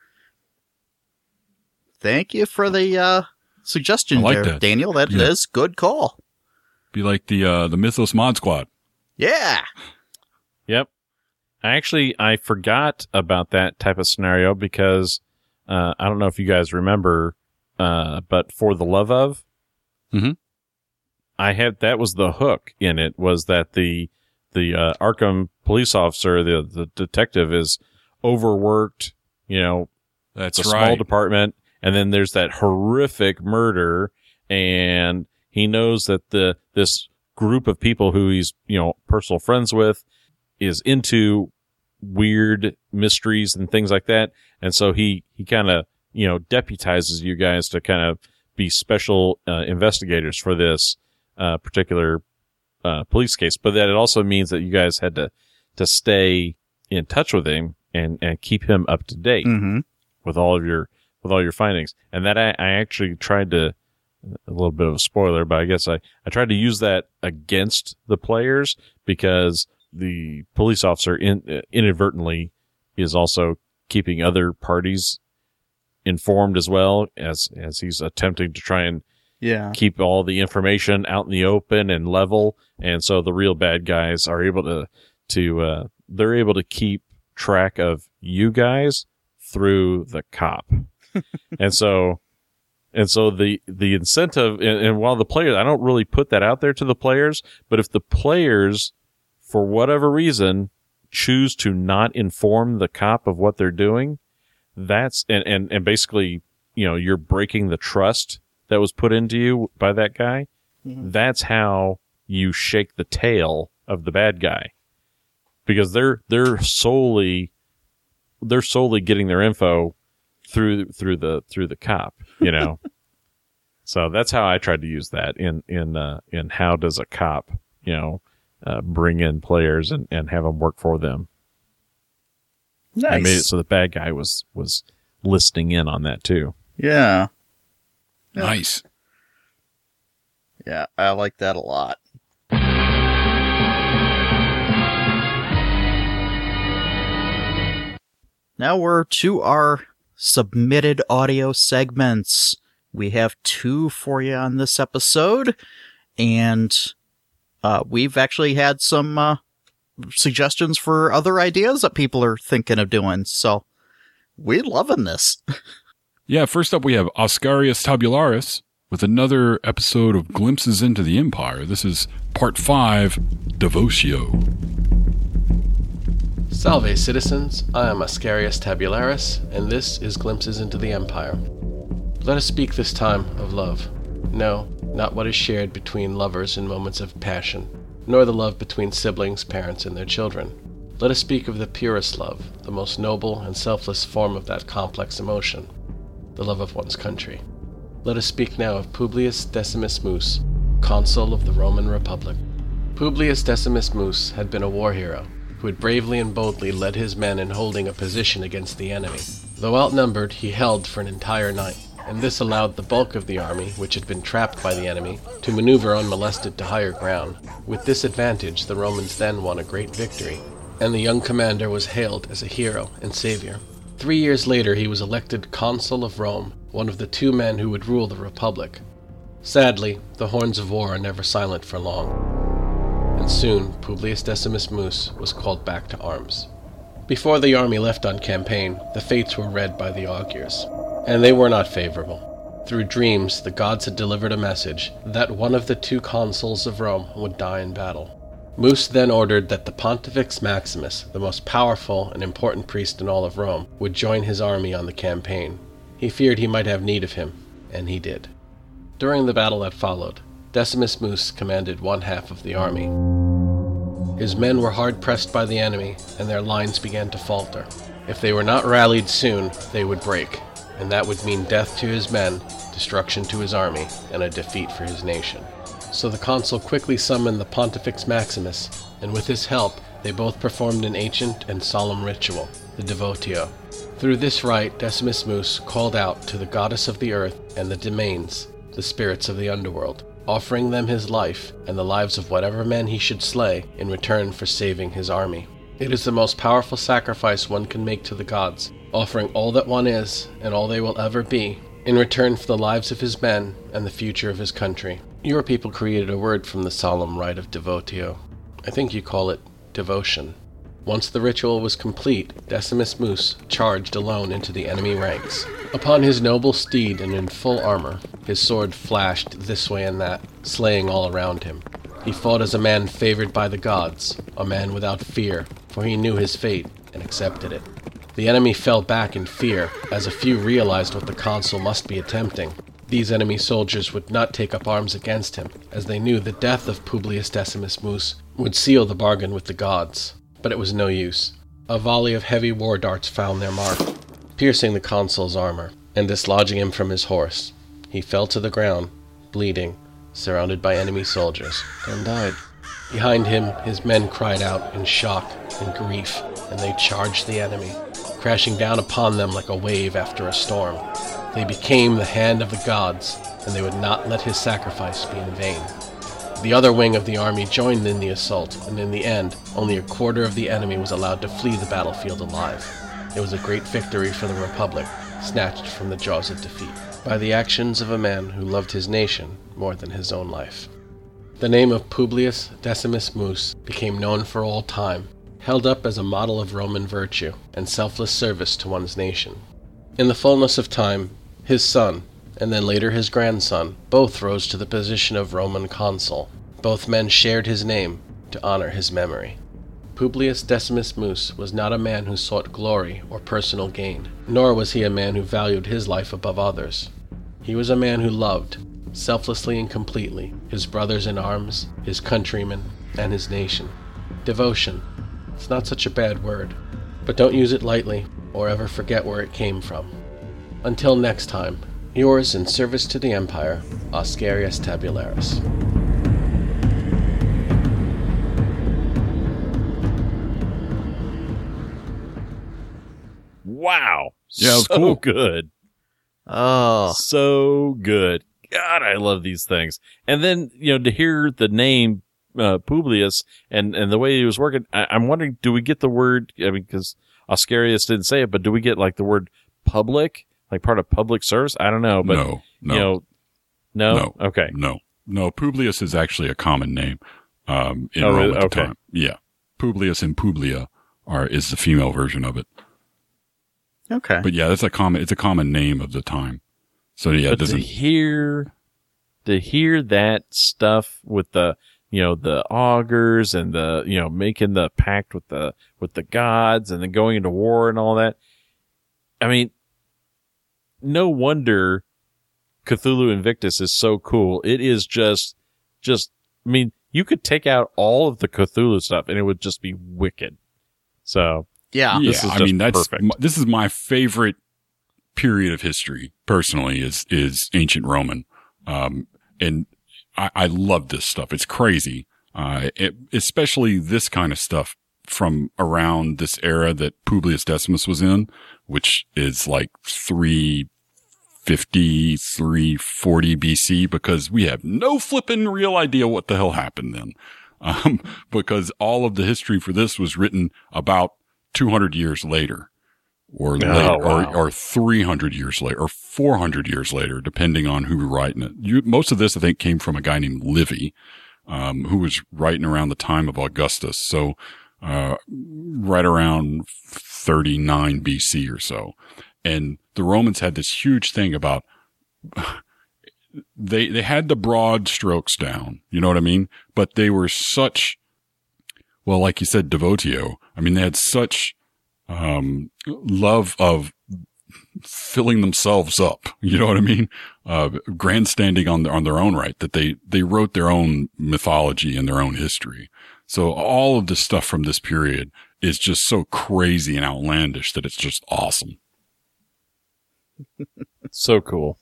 Thank you for the uh, suggestion I like there, that. Daniel. That Yeah. is good call. Be like the uh, the Mythos Mod Squad. Yeah. Yep. Actually, I forgot about that type of scenario because uh, I don't know if you guys remember, uh, but For the Love of, Mhm. I had that was the hook in it, was that the the uh, Arkham police officer, the the detective, is overworked. You know, That's it's a right. small department, and then there's that horrific murder, and he knows that the this group of people who he's, you know, personal friends with is into weird mysteries and things like that, and so he he kind of, you know, deputizes you guys to kind of be special uh, investigators for this uh, particular uh, police case. But that it also means that you guys had to to stay in touch with him and and keep him up to date Mm-hmm. with all of your with all your findings. And that I, I actually tried to, a little bit of a spoiler, but I guess I, I tried to use that against the players because the police officer in, uh, inadvertently is also keeping other parties informed as well, as as he's attempting to try and Yeah. keep all the information out in the open and level. And so the real bad guys are able to, to, uh, they're able to keep track of you guys through the cop. and so, and so the, the incentive, and, and while the players, I don't really put that out there to the players, but if the players, for whatever reason, choose to not inform the cop of what they're doing, that's, and, and, and basically, you know, you're breaking the trust that was put into you by that guy. Mhm. That's how you shake the tail of the bad guy, because they're, they're solely, they're solely getting their info through, through the, through the cop, you know? So that's how I tried to use that in, in, uh, in how does a cop, you know, uh, bring in players and, and have them work for them. Nice. I made it so the bad guy was, was listening in on that too. Yeah. Yeah. Nice. Yeah, I like that a lot. Now we're to our submitted audio segments. We have two for you on this episode, and uh, we've actually had some uh, suggestions for other ideas that people are thinking of doing, so we're loving this. Yeah, first up we have Oscarius Tabularis with another episode of Glimpses into the Empire. This is part five, Devotio. Salve, citizens. I am Ascarius Tabularis, and this is Glimpses into the Empire. Let us speak this time of love. No, not what is shared between lovers in moments of passion, nor the love between siblings, parents, and their children. Let us speak of the purest love, the most noble and selfless form of that complex emotion, the love of one's country. Let us speak now of Publius Decimus Mus, consul of the Roman Republic. Publius Decimus Mus had been a war hero, who had bravely and boldly led his men in holding a position against the enemy. Though outnumbered, he held for an entire night, and this allowed the bulk of the army, which had been trapped by the enemy, to maneuver unmolested to higher ground. With this advantage, the Romans then won a great victory, and the young commander was hailed as a hero and savior. Three years later, he was elected consul of Rome, one of the two men who would rule the Republic. Sadly, the horns of war are never silent for long, and soon Publius Decimus Mus was called back to arms. Before the army left on campaign, the fates were read by the augurs, and they were not favorable. Through dreams, the gods had delivered a message that one of the two consuls of Rome would die in battle. Mus then ordered that the Pontifex Maximus, the most powerful and important priest in all of Rome, would join his army on the campaign. He feared he might have need of him, and he did. During the battle that followed, Decimus Mus commanded one half of the army. His men were hard pressed by the enemy, and their lines began to falter. If they were not rallied soon, they would break, and that would mean death to his men, destruction to his army, and a defeat for his nation. So the consul quickly summoned the Pontifex Maximus, and with his help, they both performed an ancient and solemn ritual, the Devotio. Through this rite, Decimus Mus called out to the goddess of the earth and the domains, the spirits of the underworld, offering them his life and the lives of whatever men he should slay in return for saving his army. It is the most powerful sacrifice one can make to the gods, offering all that one is and all they will ever be in return for the lives of his men and the future of his country. Your people created a word from the solemn rite of Devotio. I think you call it devotion. Once the ritual was complete, Decimus Mus charged alone into the enemy ranks. Upon his noble steed and in full armor, his sword flashed this way and that, slaying all around him. He fought as a man favored by the gods, a man without fear, for he knew his fate and accepted it. The enemy fell back in fear, as a few realized what the consul must be attempting. These enemy soldiers would not take up arms against him, as they knew the death of Publius Decimus Mus would seal the bargain with the gods. But it was no use. A volley of heavy war darts found their mark, piercing the consul's armor and dislodging him from his horse. He fell to the ground, bleeding, surrounded by enemy soldiers, and died. Behind him, his men cried out in shock and grief, and they charged the enemy, crashing down upon them like a wave after a storm. They became the hand of the gods, and they would not let his sacrifice be in vain. The other wing of the army joined in the assault, and in the end, only a quarter of the enemy was allowed to flee the battlefield alive. It was a great victory for the Republic, snatched from the jaws of defeat, by the actions of a man who loved his nation more than his own life. The name of Publius Decimus Mus became known for all time, held up as a model of Roman virtue and selfless service to one's nation. In the fullness of time, his son, and then later his grandson, both rose to the position of Roman consul. Both men shared his name to honor his memory. Publius Decimus Mus was not a man who sought glory or personal gain, nor was he a man who valued his life above others. He was a man who loved, selflessly and completely, his brothers in arms, his countrymen, and his nation. Devotion. It's not such a bad word, but don't use it lightly or ever forget where it came from. Until next time, yours in service to the Empire, Ascarius Tabularis. Wow. Yeah, it was so cool. good. Oh, So good. God, I love these things. And then, you know, to hear the name uh, Publius and, and the way he was working, I, I'm wondering, do we get the word, I mean, because Ascarius didn't say it, but do we get like the word public, like part of public service? I don't know, but, no, no, you know, no? no, Okay. no, no. Publius is actually a common name um, in Oh, Rome really? at the Okay. time. Yeah, Publius and Publia are is the female version of it. okay. But yeah, that's a common. It's a common name of the time. So yeah, it But to doesn't. hear, to hear that stuff with the, you know, the augurs and the, you know, making the pact with the, with the gods and then going into war and all that. I mean, no wonder Cthulhu Invictus is so cool. It is just, just, I mean, you could take out all of the Cthulhu stuff and it would just be wicked. So, Yeah. Yeah, This is I just mean, that's, perfect. my, this is my favorite period of history, personally, is, is ancient Roman. Um, and I, I love this stuff. It's crazy. Uh, it, especially this kind of stuff from around this era that Publius Decimus was in, which is like three fifty, three forty B C, because we have no flippin' real idea what the hell happened then. Um, because all of the history for this was written about two hundred years later, or later, wow. or, or three hundred years later, or four hundred years later, depending on who was writing it. You, most of this, I think, came from a guy named Livy, um, who was writing around the time of Augustus. So, uh, right around thirty-nine B C or so. And the Romans had this huge thing about, they, they had the broad strokes down. You know what I mean? But they were such, well, like you said, devotio. I mean, they had such, um, love of filling themselves up. You know what I mean? Uh, grandstanding on their, on their own right, that they, they wrote their own mythology and their own history. So all of this stuff from this period is just so crazy and outlandish that it's just awesome. So cool.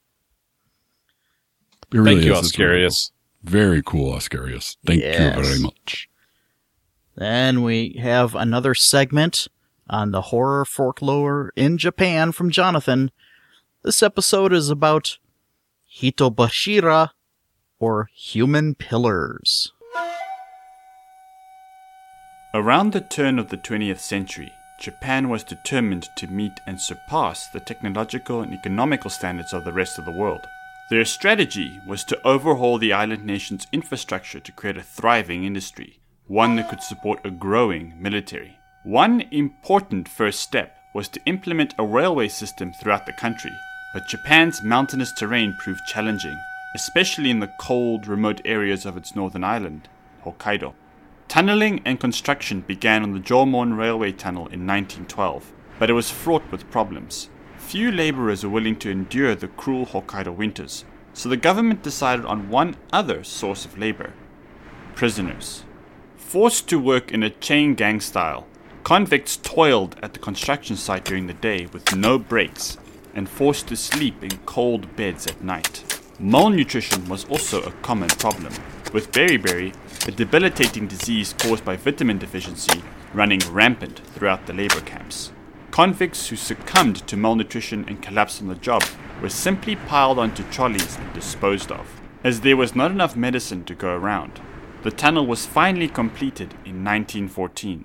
It really Thank you, is. It's really cool. Oscarius. Very cool, Oscarius. Thank Yes. you very much. Then we have another segment on the horror folklore in Japan from Jonathan. This episode is about Hitobashira, or human pillars. Around the turn of the twentieth century, Japan was determined to meet and surpass the technological and economical standards of the rest of the world. Their strategy was to overhaul the island nation's infrastructure to create a thriving industry, one that could support a growing military. One important first step was to implement a railway system throughout the country, but Japan's mountainous terrain proved challenging, especially in the cold, remote areas of its northern island, Hokkaido. Tunneling and construction began on the Jomon Railway Tunnel in nineteen twelve, but it was fraught with problems. Few laborers were willing to endure the cruel Hokkaido winters, so the government decided on one other source of labor: prisoners. Forced to work in a chain gang style, convicts toiled at the construction site during the day with no breaks, and forced to sleep in cold beds at night. Malnutrition was also a common problem, with beriberi, a debilitating disease caused by vitamin deficiency, running rampant throughout the labor camps. Convicts who succumbed to malnutrition and collapsed on the job were simply piled onto trolleys and disposed of. As there was not enough medicine to go around, the tunnel was finally completed in nineteen fourteen.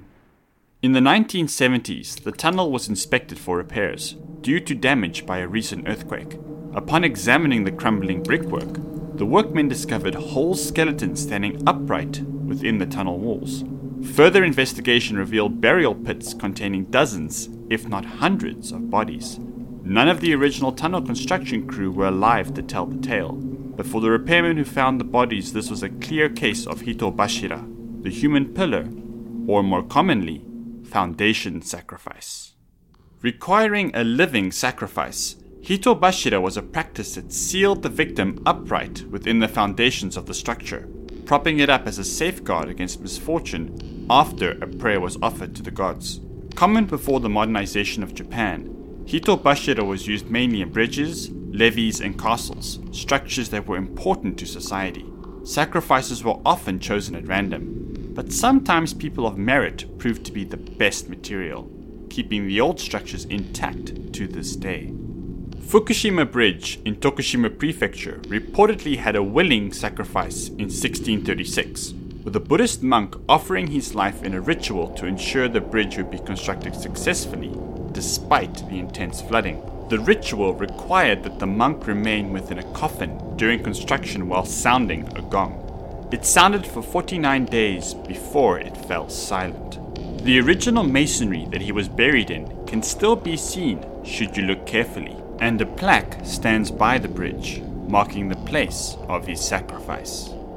In the nineteen seventies, the tunnel was inspected for repairs, due to damage by a recent earthquake. Upon examining the crumbling brickwork, the workmen discovered whole skeletons standing upright within the tunnel walls. Further investigation revealed burial pits containing dozens, if not hundreds, of bodies. None of the original tunnel construction crew were alive to tell the tale, but for the repairmen who found the bodies, this was a clear case of Hitobashira, the human pillar, or more commonly, foundation sacrifice. Requiring a living sacrifice, Hitobashira was a practice that sealed the victim upright within the foundations of the structure, propping it up as a safeguard against misfortune after a prayer was offered to the gods. Common before the modernization of Japan, Hitobashira was used mainly in bridges, levees, and castles, structures that were important to society. Sacrifices were often chosen at random, but sometimes people of merit proved to be the best material, keeping the old structures intact to this day. Fukushima Bridge in Tokushima Prefecture reportedly had a willing sacrifice in sixteen thirty-six, with a Buddhist monk offering his life in a ritual to ensure the bridge would be constructed successfully despite the intense flooding. The ritual required that the monk remain within a coffin during construction while sounding a gong. It sounded for forty-nine days before it fell silent. The original masonry that he was buried in can still be seen should you look carefully, and a plaque stands by the bridge, marking the place of his sacrifice.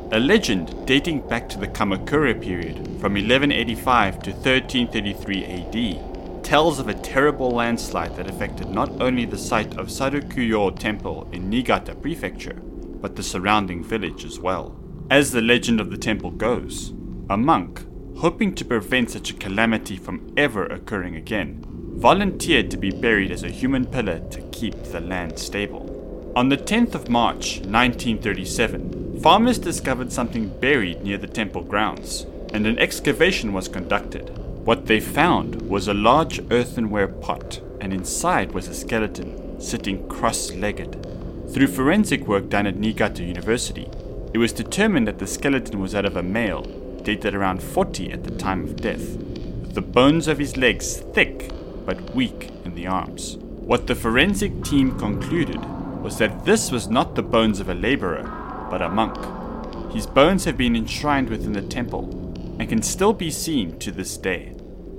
A legend dating back to the Kamakura period from eleven eighty-five to thirteen thirty-three A D tells of a terrible landslide that affected not only the site of Sarukuyo Temple in Niigata Prefecture, but the surrounding village as well. As the legend of the temple goes, a monk, hoping to prevent such a calamity from ever occurring again, volunteered to be buried as a human pillar to keep the land stable. On the tenth of March nineteen thirty-seven, farmers discovered something buried near the temple grounds, and an excavation was conducted. What they found was a large earthenware pot, and inside was a skeleton, sitting cross-legged. Through forensic work done at Niigata University, it was determined that the skeleton was that of a male, dated around forty at the time of death, with the bones of his legs thick but weak in the arms. What the forensic team concluded was that this was not the bones of a laborer, but a monk. His bones have been enshrined within the temple and can still be seen to this day.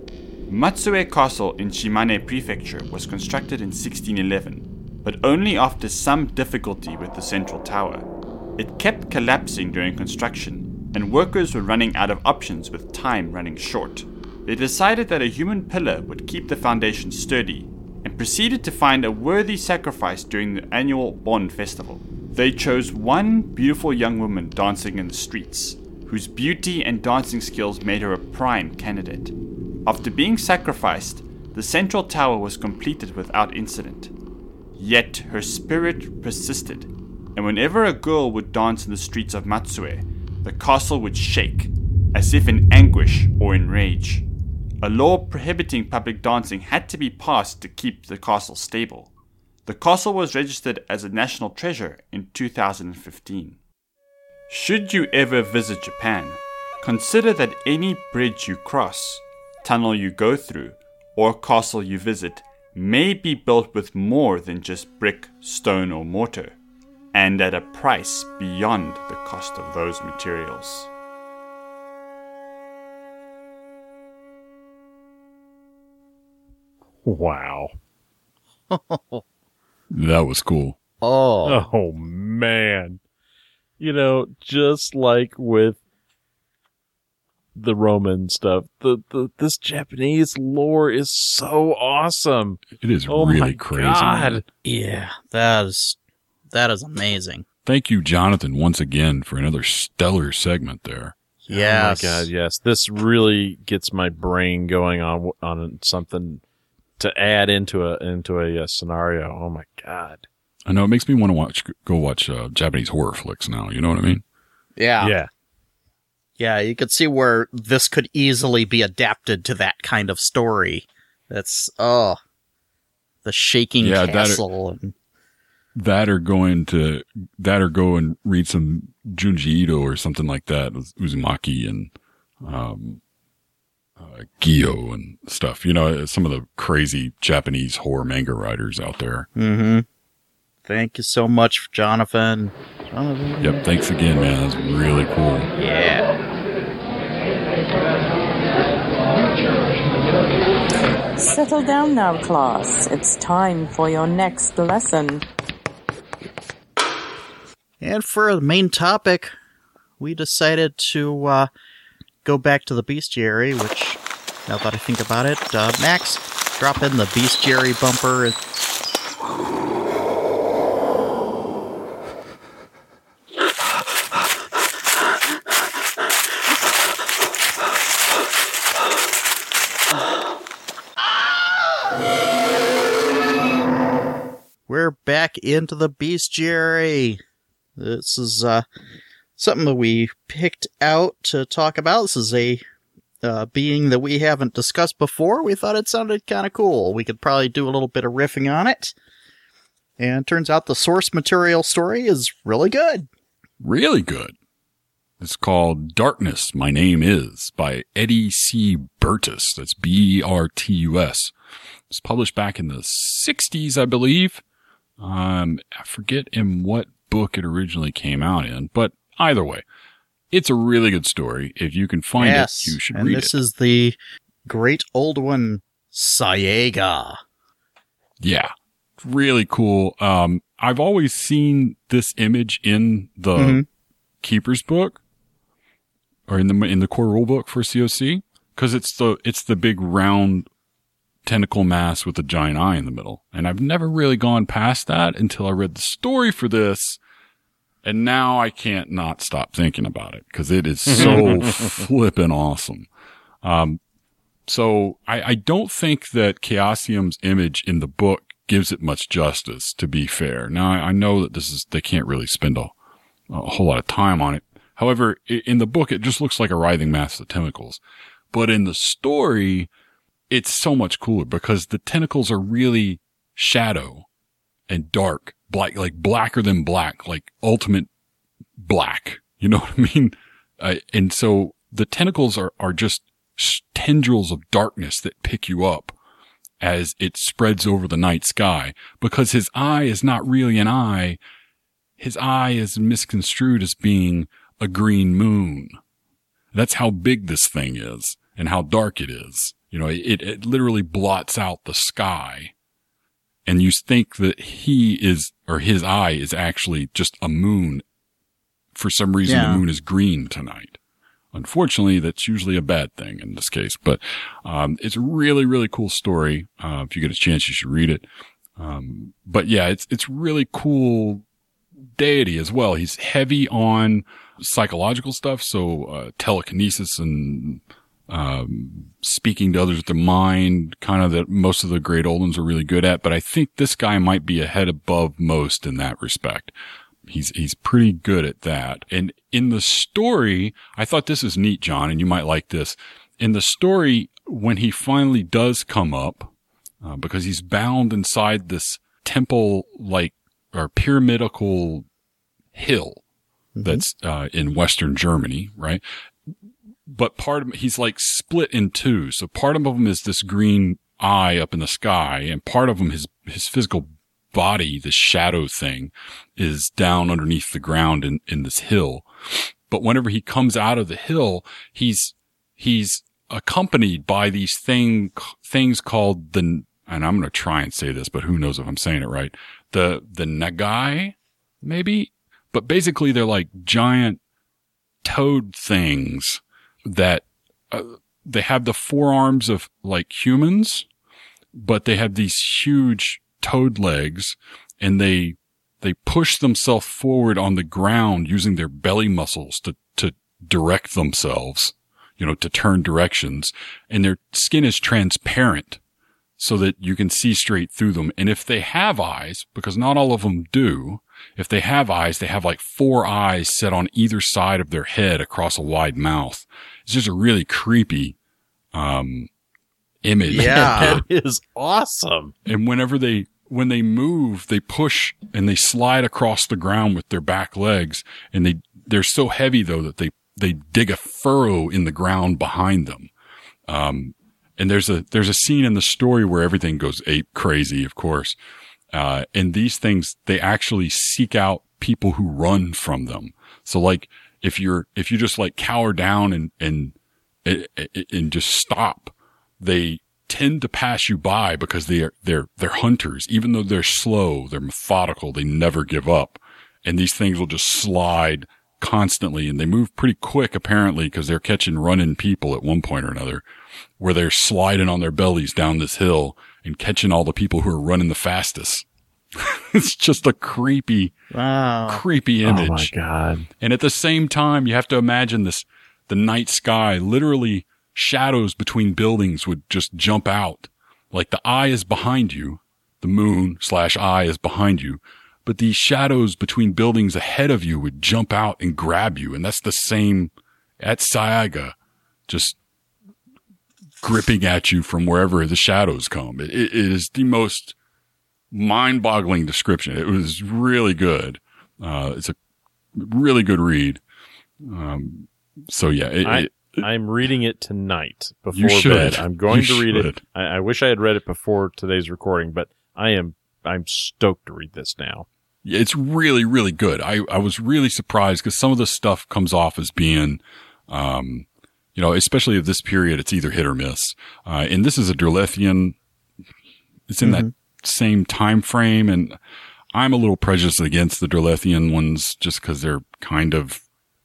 Matsue Castle in Shimane Prefecture was constructed in sixteen eleven, but only after some difficulty with the central tower. It kept collapsing during construction, and workers were running out of options with time running short. They decided that a human pillar would keep the foundation sturdy, and proceeded to find a worthy sacrifice during the annual Bon Festival. They chose one beautiful young woman dancing in the streets, whose beauty and dancing skills made her a prime candidate. After being sacrificed, the central tower was completed without incident. Yet her spirit persisted, and whenever a girl would dance in the streets of Matsue, the castle would shake, as if in anguish or in rage. A law prohibiting public dancing had to be passed to keep the castle stable. The castle was registered as a national treasure in two thousand fifteen. Should you ever visit Japan, consider that any bridge you cross, tunnel you go through, or castle you visit may be built with more than just brick, stone, or mortar, and at a price beyond the cost of those materials. Wow. That was cool. Oh. Oh, man. You know, just like with the Roman stuff, the, the this Japanese lore is so awesome. It is Oh really my crazy. God. Man. Yeah, that is that is amazing. Thank you, Jonathan, once again for another stellar segment there. Yes. Oh my God, yes. This really gets my brain going on on something to add into a into a, a scenario. Oh my God. I know it makes me want to watch, go watch uh, Japanese horror flicks now. You know what I mean? Yeah. Yeah. Yeah, you could see where this could easily be adapted to that kind of story. That's, oh, the shaking Yeah, that castle. Are, and... that or going to, that or go and read some Junji Ito or something like that with Uzumaki and, um, uh, Gyo and stuff. You know, some of the crazy Japanese horror manga writers out there. Mm-hmm. Thank you so much, Jonathan. Jonathan. Yep. Thanks again, man. That's really cool. Yeah. Settle down now, class. It's time for your next lesson. And for the main topic, we decided to uh, go back to the bestiary, which, now that I think about it, uh, Max, drop in the bestiary bumper. We're back into the bestiary. This is uh, something that we picked out to talk about. This is a uh, being that we haven't discussed before. We thought it sounded kind of cool. We could probably do a little bit of riffing on it. And it turns out the source material story is really good. Really good. It's called Darkness, My Name Is by Eddie C. Burtus. That's B E R T U S. It's published back in the sixties, I believe. Um, I forget in what book it originally came out in, but either way, it's a really good story. If you can find yes, it, you should and read it. And this is the great old one, Saega. Yeah, really cool. Um, I've always seen this image in the mm-hmm. Keeper's book, or in the in the core rule book for C O C, because it's the it's the big round tentacle mass with a giant eye in the middle. And I've never really gone past that until I read the story for this. And now I can't not stop thinking about it because it is so flippin' awesome. Um, so I, I don't think that Chaosium's image in the book gives it much justice, to be fair. Now, I, I know that this is, they can't really spend a, a whole lot of time on it. However, in the book, it just looks like a writhing mass of tentacles. But in the story, it's so much cooler because the tentacles are really shadow and dark. Black, like blacker than black, like ultimate black. You know what I mean? Uh, and so the tentacles are, are just tendrils of darkness that pick you up as it spreads over the night sky, because his eye is not really an eye. His eye is misconstrued as being a green moon. That's how big this thing is and how dark it is. You know, it, it literally blots out the sky. And you think that he is, or his eye is actually just a moon. For some reason, yeah. The moon is green tonight. Unfortunately, that's usually a bad thing in this case. But um it's a really, really cool story. Uh, if you get a chance, you should read it. Um But yeah, it's it's really cool deity as well. He's heavy on psychological stuff, so uh, telekinesis and Um, speaking to others with the mind, kind of that most of the great old ones are really good at, but I think this guy might be a head above most in that respect. He's, he's pretty good at that. And in the story, I thought this is neat, John, and you might like this. In the story, when he finally does come up, uh, because he's bound inside this temple, like, or pyramidical hill mm-hmm. that's, uh, in Western Germany, right? But part of him, he's like split in two. So part of him is this green eye up in the sky, and part of him, his, his physical body, this shadow thing, is down underneath the ground in, in this hill. But whenever he comes out of the hill, he's, he's accompanied by these thing, things called the, and I'm going to try and say this, but who knows if I'm saying it right. The, the Nagai, maybe? But basically they're like giant toad things that uh, they have the forearms of like humans, but they have these huge toad legs, and they they push themselves forward on the ground using their belly muscles to to direct themselves, you know, to turn directions, and their skin is transparent so that you can see straight through them. And if they have eyes, because not all of them do, if they have eyes, they have like four eyes set on either side of their head across a wide mouth. It's just a really creepy, um, image. Yeah. That is awesome. And whenever they, when they move, they push and they slide across the ground with their back legs. And they, they're so heavy though that they, they dig a furrow in the ground behind them. Um, and there's a, there's a scene in the story where everything goes ape crazy, of course. Uh, and these things, they actually seek out people who run from them. So like, if you're, if you just like cower down and, and, and just stop, they tend to pass you by because they are, they're, they're hunters. Even though they're slow, they're methodical, they never give up. And these things will just slide constantly, and they move pretty quick apparently because they're catching running people at one point or another, where they're sliding on their bellies down this hill and catching all the people who are running the fastest. It's just a creepy, wow. creepy image. Oh my God. And at the same time, you have to imagine this, the night sky, literally shadows between buildings would just jump out. Like the eye is behind you. The moon slash eye is behind you. But these shadows between buildings ahead of you would jump out and grab you. And that's the same at Sayaga, just gripping at you from wherever the shadows come. It, it is the most mind-boggling description. It was really good. Uh, it's a really good read. Um, so yeah, it, I, it, I'm reading it tonight before you should. bed. I'm going you to read should. it. I, I wish I had read it before today's recording, but I am, I'm stoked to read this now. It's really, really good. I, I was really surprised because some of the stuff comes off as being, um, you know, especially at this period, it's either hit or miss. Uh, and this is a Derlethian. It's in mm-hmm. that same time frame, and I'm a little prejudiced against the Derlethian ones just because they're kind of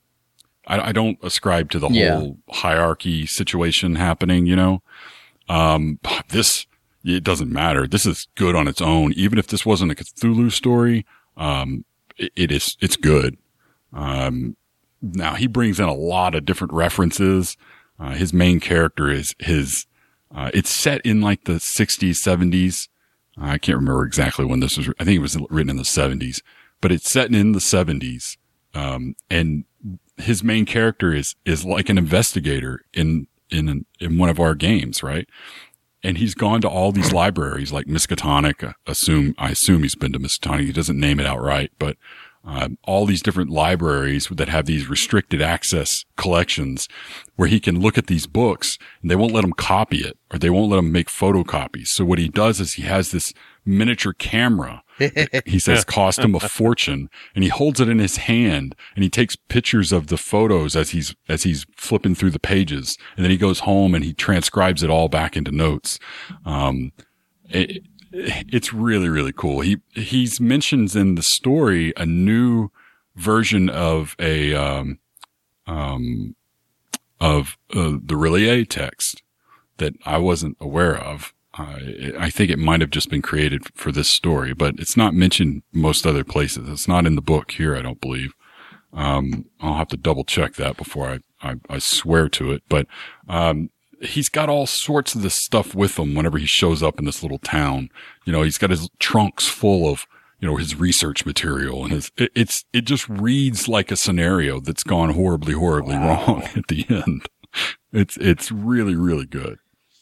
I, I don't ascribe to the Yeah. whole hierarchy situation happening, you know? Um, this, it doesn't matter. This is good on its own. Even if this wasn't a Cthulhu story, um, it, it is, it's good. Um, now he brings in a lot of different references. Uh, his main character is his, uh, it's set in like the sixties, seventies. I can't remember exactly when this was. I think it was written in the seventies, but it's set in the seventies. Um, and his main character is, is like an investigator in, in, in one of our games, right? And he's gone to all these libraries like Miskatonic. Assume, I assume he's been to Miskatonic. He doesn't name it outright, but, um, all these different libraries that have these restricted access collections where he can look at these books and they won't let him copy it or they won't let him make photocopies. So what he does is he has this miniature camera that he says cost him a fortune, and he holds it in his hand and he takes pictures of the photos as he's, as he's flipping through the pages. And then he goes home and he transcribes it all back into notes. Um, it, it's really, really cool. He, he's mentions in the story a new version of a, um, um, of, uh, the Relia text that I wasn't aware of. Uh, I think it might have just been created for this story, but it's not mentioned most other places. It's not in the book here, I don't believe. Um, I'll have to double check that before I, I, I swear to it. But, um, he's got all sorts of this stuff with him whenever he shows up in this little town. You know, he's got his trunks full of, you know, his research material and his, it, it's, it just reads like a scenario that's gone horribly, horribly wow. wrong at the end. It's, it's really, really good.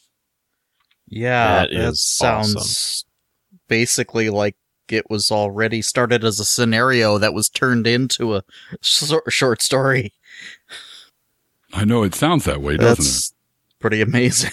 Yeah, That that, is sounds awesome. basically like it was already started as a scenario that was turned into a so- short story. I know, it sounds that way, doesn't That's it? pretty amazing.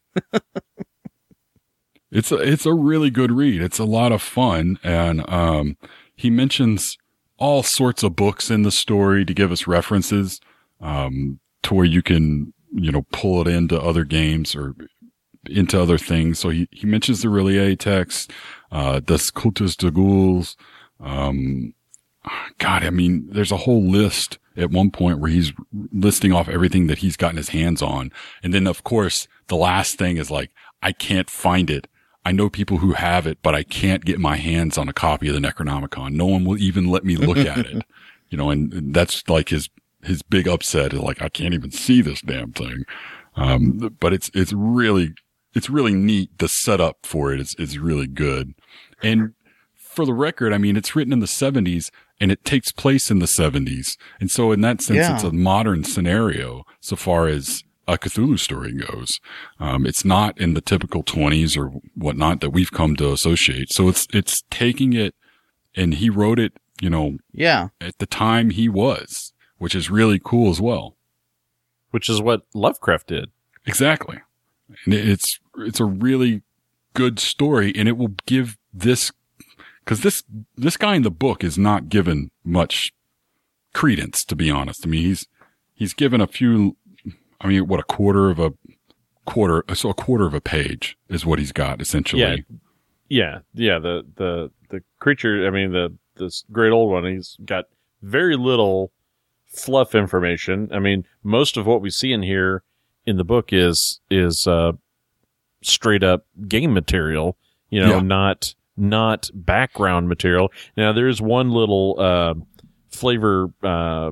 It's a, it's a really good read. It's a lot of fun. And, um, he mentions all sorts of books in the story to give us references, um, to where you can, you know, pull it into other games or into other things. So he, he mentions the Relia text, uh, Das Cultus de Ghouls. Um, God, I mean, there's a whole list at one point where he's listing off everything that he's gotten his hands on. And then of course, the last thing is like, I can't find it. I know people who have it, but I can't get my hands on a copy of the Necronomicon. No one will even let me look at it. You know, and, and that's like his, his big upset is like, I can't even see this damn thing. Um, but it's, it's really, it's really neat. The setup for it is, is really good. And for the record, I mean, it's written in the seventies and it takes place in the seventies. And so in that sense, Yeah. it's a modern scenario so far as a Cthulhu story goes. Um, it's not in the typical twenties or whatnot that we've come to associate. So it's, it's taking it, and he wrote it, you know, Yeah. at the time he was, which is really cool as well. Which is what Lovecraft did. Exactly. And it's, it's a really good story, and it will give this, cause this, this guy in the book is not given much credence, to be honest. I mean, he's, he's given a few, I mean, what, a quarter of a quarter, so a quarter of a page is what he's got essentially. Yeah. Yeah. Yeah. The, the, the creature, I mean, the, this great old one, he's got very little fluff information. I mean, most of what we see in here in the book is, is, uh, straight up game material, you know, Yeah. not, not background material. Now there's one little, uh, flavor, uh,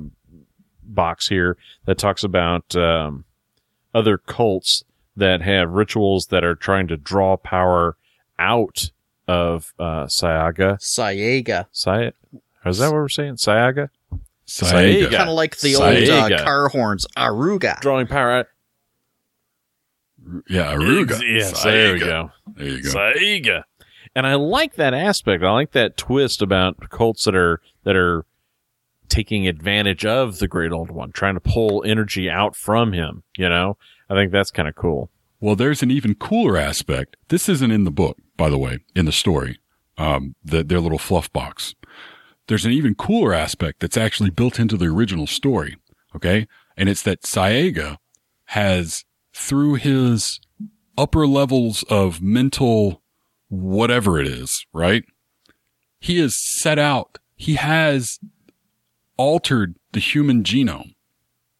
box here that talks about, um, other cults that have rituals that are trying to draw power out of, uh, Sayaga. Sayaga. Saya, is that what we're saying? Sayaga? Sayaga. Kind of like the old Sayaga. uh, car horns. Aruga. Drawing power out. Yeah, Aruga. Yes, there we Sayaga. go. There you go. Saiga. And I like that aspect. I like that twist about cults that are that are taking advantage of the great old one, trying to pull energy out from him. You know, I think that's kind of cool. Well, there's an even cooler aspect. This isn't in the book, by the way, in the story, um, the, their little fluff box. There's an even cooler aspect that's actually built into the original story. Okay. And it's that Sayaga has, through his upper levels of mental whatever it is, right? He has set out, he has altered the human genome.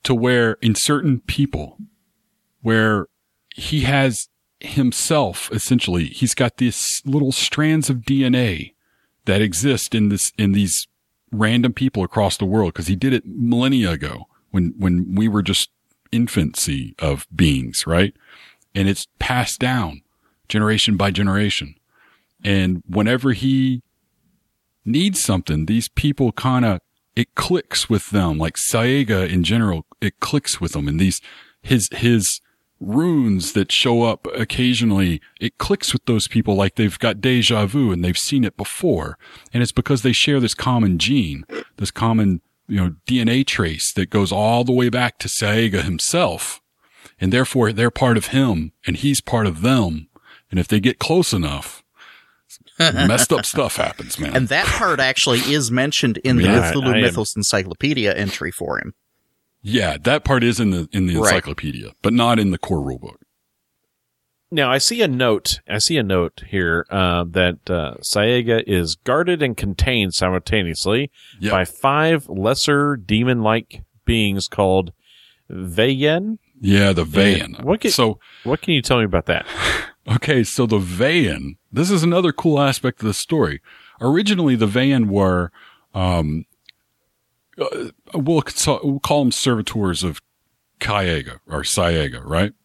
to where in certain people, where he has himself, essentially, he's got these little strands of D N A that exist in this, in these random people across the world. Cause he did it millennia ago when, when we were just infancy of beings, right? And it's passed down generation by generation. And whenever he needs something, these people kind of, it clicks with them. Like Saega in general, it clicks with them. And these, his, his runes that show up occasionally, it clicks with those people like they've got deja vu and they've seen it before. And it's because they share this common gene, this common, you know, D N A trace that goes all the way back to Saega himself. And therefore they're part of him and he's part of them. And if they get close enough, messed up stuff happens, man. And that part actually is mentioned in the Yeah, Cthulhu I- I Mythos Encyclopedia entry for him. Yeah, that part is in the in the Right. encyclopedia, but not in the core rulebook. Now, I see a note. I see a note here uh, that uh, Saega is guarded and contained simultaneously Yep. by five lesser demon-like beings called Vayen. Yeah, the Vayan. What can, So, what can you tell me about that? okay, so the Vayan, this is another cool aspect of the story. Originally, the Vayan were, um, uh, we'll, so- we'll call them servitors of Kayega or Saega, right?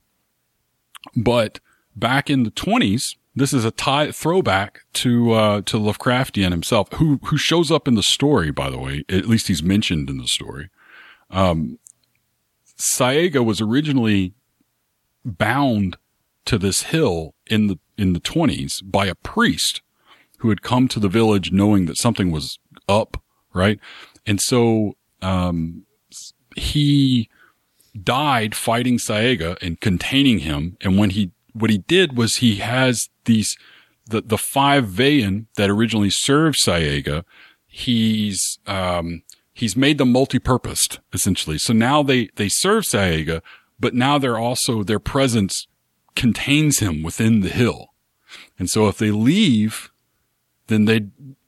But back in the twenties, this is a tie, throwback to, uh, to Lovecraftian himself, who, who shows up in the story, by the way. At least he's mentioned in the story. Um, Saega was originally bound to this hill in the, in the twenties by a priest who had come to the village knowing that something was up, right? And so, um, he died fighting Saega and containing him. And when he, what he did was he has these, the, the five Vayan that originally served Saega, he's, um, he's made them multi-purposed, essentially. So now they, they serve Saega, but now they're also, their presence contains him within the hill. And so if they leave, then they,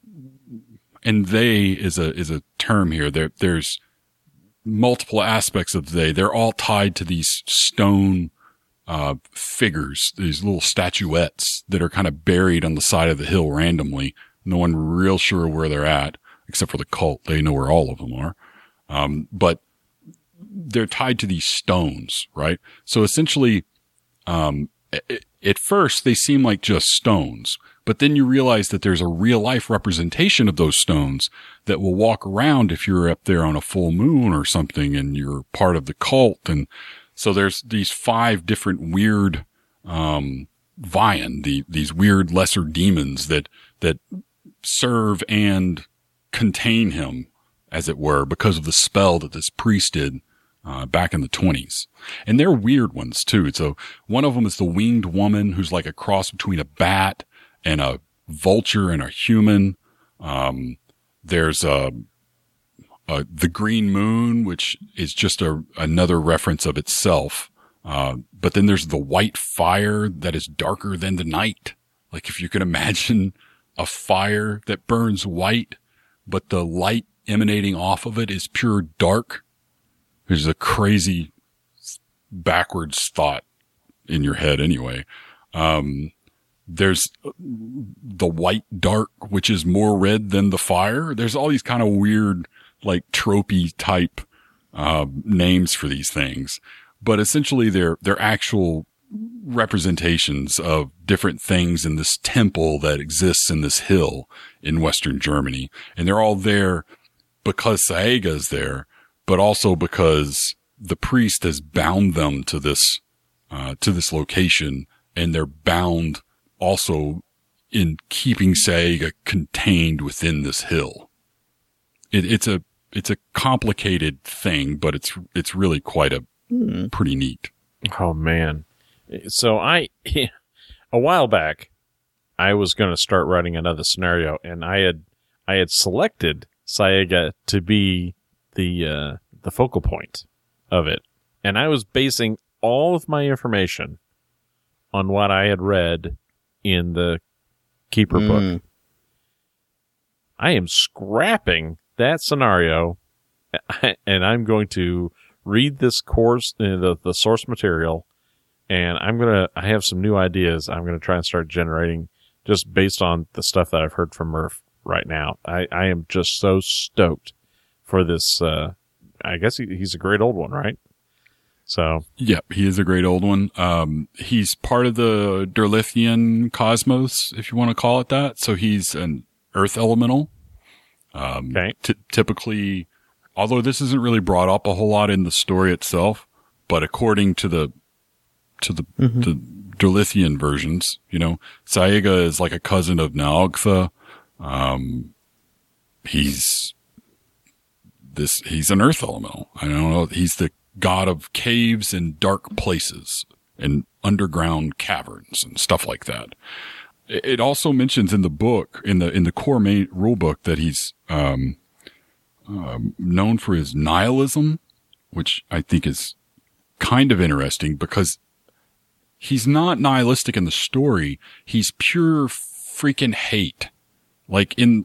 and they is a, is a term here. There, there's multiple aspects of they. They're all tied to these stone, uh, figures, these little statuettes that are kind of buried on the side of the hill randomly. No one real sure where they're at, except for the cult. They know where all of them are. Um, but they're tied to these stones, right? So essentially, um, at, at first they seem like just stones, but then you realize that there's a real life representation of those stones that will walk around if you're up there on a full moon or something and you're part of the cult. And so there's these five different weird, um, Vayan, the, these weird lesser demons that, that serve and contain him, as it were, because of the spell that this priest did, uh, back in the twenties. And they're weird ones too. So one of them is the winged woman who's like a cross between a bat and a vulture and a human. Um, there's a, a, the green moon, which is just a, another reference of itself. Uh, but then there's the white fire that is darker than the night. Like if you can imagine a fire that burns white, but the light emanating off of it is pure dark. There's a crazy backwards thought in your head anyway. Um, there's the white dark, which is more red than the fire. There's all these kind of weird, like tropey type, uh, names for these things, but essentially they're, they're actual representations of different things in this temple that exists in this hill in Western Germany. And they're all there because Saega is there, but also because the priest has bound them to this, uh, to this location, and they're bound also in keeping Saega contained within this hill. It, it's a, it's a complicated thing, but it's, it's really quite a mm. pretty neat. Oh man. So I, a while back, I was going to start writing another scenario, and I had, I had selected Saega to be the, uh, the focal point of it. And I was basing all of my information on what I had read in the Keeper mm. book. I am scrapping that scenario, and I'm going to read this course, uh, the the source material, and I'm gonna. I have some new ideas. I'm gonna try and start generating just based on the stuff that I've heard from Murph right now. I, I am just so stoked for this. Uh, I guess he, he's a great old one, right? So yep, he is a great old one. Um, he's part of the Derlithian cosmos, if you want to call it that. So he's an Earth elemental. Um, okay. T- typically, although this isn't really brought up a whole lot in the story itself, but according to the to the mm-hmm. the Derlithian versions, you know, Saega is like a cousin of Naogtha. Um, he's this. He's an Earth elemental. I don't know. He's the god of caves and dark places and underground caverns and stuff like that. It also mentions in the book, in the in the core main rule book, that he's um, um, known for his nihilism, which I think is kind of interesting because he's not nihilistic in the story. He's pure freaking hate. Like in,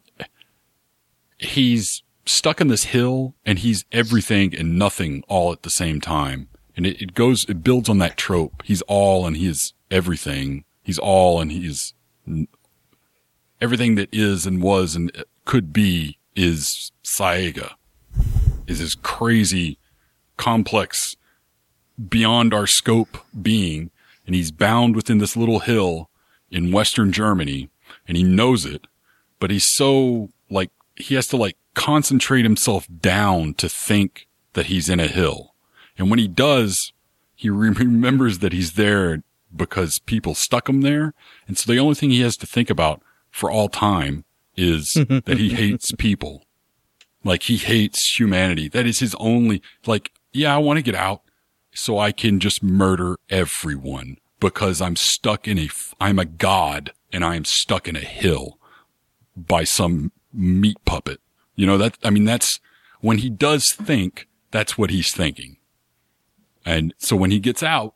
he's stuck in this hill and he's everything and nothing all at the same time. And it, it goes, it builds on that trope. He's all and he is everything. He's all and he's everything that is and was and could be is Saega. Is this crazy, complex, beyond our scope being. And he's bound within this little hill in Western Germany and he knows it, but he's so like, he has to like concentrate himself down to think that he's in a hill. And when he does, he re- remembers that he's there because people stuck him there. And so the only thing he has to think about for all time is that he hates people. Like he hates humanity. That is his only, like, yeah, I want to get out so I can just murder everyone because I'm stuck in a, I'm a god and I am stuck in a hill by some meat puppet. You know, that, I mean, that's when he does think, that's what he's thinking. And so when he gets out,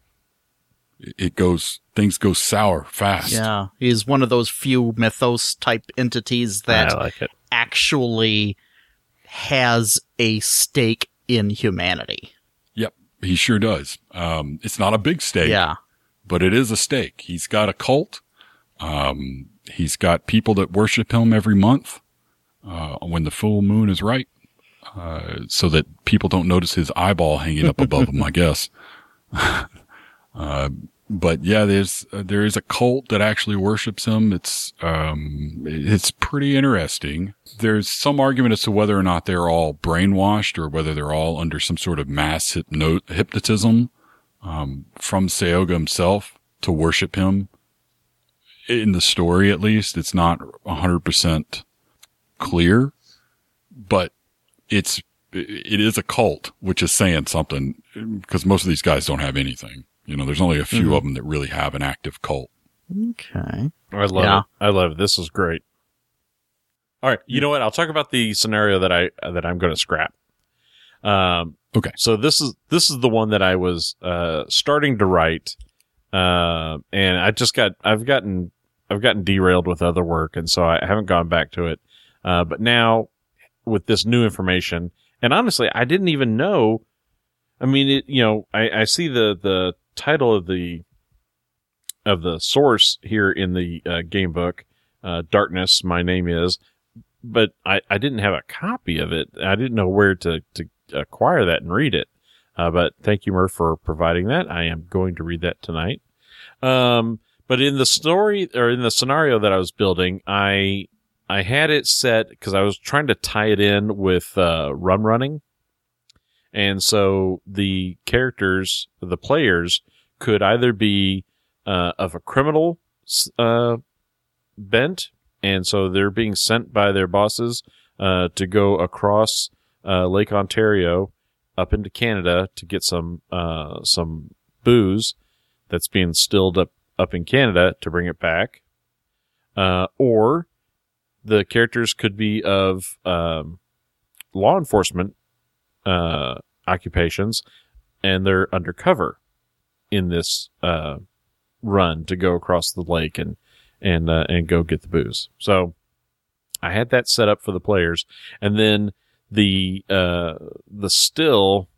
it goes, things go sour fast. Yeah. He's one of those few mythos type entities that I like it. actually has a stake in humanity. Yep. He sure does. Um, it's not a big stake. Yeah. But it is a stake. He's got a cult. Um, he's got people that worship him every month, uh, when the full moon is right. Uh, so that people don't notice his eyeball hanging up above him, I guess. uh, but yeah, there's, uh, there is a cult that actually worships him. It's, um, it's pretty interesting. There's some argument as to whether or not they're all brainwashed or whether they're all under some sort of mass hypno- hypnotism, um, from Saega himself to worship him. In the story, at least, it's not one hundred percent clear, but it's, it is a cult, which is saying something because most of these guys don't have anything. You know, there's only a few mm-hmm. of them that really have an active cult. Okay. I love yeah. it. I love it. This is great. All right. You know what? I'll talk about the scenario that I, that I'm going to scrap. Um, okay. So this is, this is the one that I was, uh, starting to write. Uh, and I just got, I've gotten, I've gotten derailed with other work. And so I haven't gone back to it. Uh, but now with this new information, and honestly, I didn't even know. I mean, it, you know, I, I see the, the title of the, of the source here in the uh, game book, uh, Darkness, My Name Is, but I, I didn't have a copy of it. I didn't know where to, to acquire that and read it. Uh, but thank you, Murph, for providing that. I am going to read that tonight. Um, but in the story or in the scenario that I was building, I, I had it set because I was trying to tie it in with, uh, Rum Running. And so the characters, the players could either be, uh, of a criminal, uh, bent. And so they're being sent by their bosses, uh, to go across, uh, Lake Ontario up into Canada to get some, uh, some booze that's being stilled up, up in Canada to bring it back. Uh, or the characters could be of, um, law enforcement, uh, occupations, and they're undercover in this, uh, run to go across the lake and, and, uh, and go get the booze. So I had that set up for the players. And then the, uh, the still,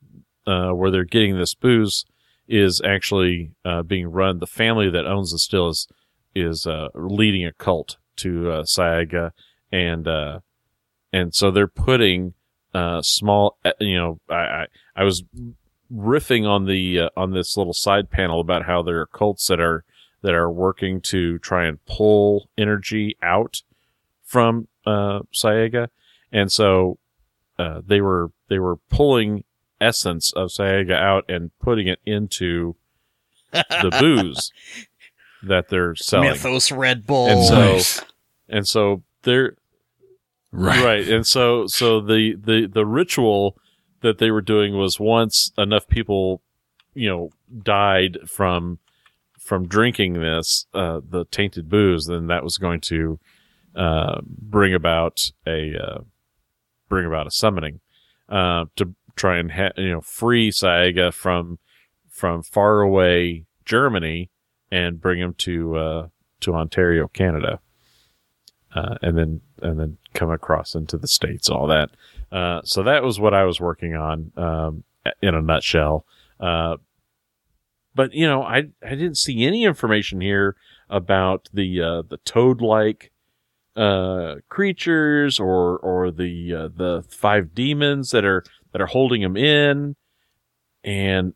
uh, where they're getting this booze is actually uh, being run. The family that owns the still is is uh, leading a cult to uh, Saega, and uh, and so they're putting uh, small. You know, I I, I was riffing on the uh, on this little side panel about how there are cults that are that are working to try and pull energy out from uh, Saega, and so uh, they were they were pulling essence of Saega out and putting it into the booze that they're selling. Mythos Red Bull. And so, Nice. and so they're Right. right, and so so the the the ritual that they were doing was once enough people, you know, died from from drinking this uh, the tainted booze, then that was going to uh, bring about a uh, bring about a summoning uh, to try and ha- you know free Saega from from far away Germany and bring him to uh, to Ontario, Canada, uh, and then and then come across into the States, all that. Uh, so that was what I was working on um, in a nutshell. Uh, but you know, I I didn't see any information here about the uh, the toad-like uh, creatures or or the uh, the five demons that are that are holding him in, and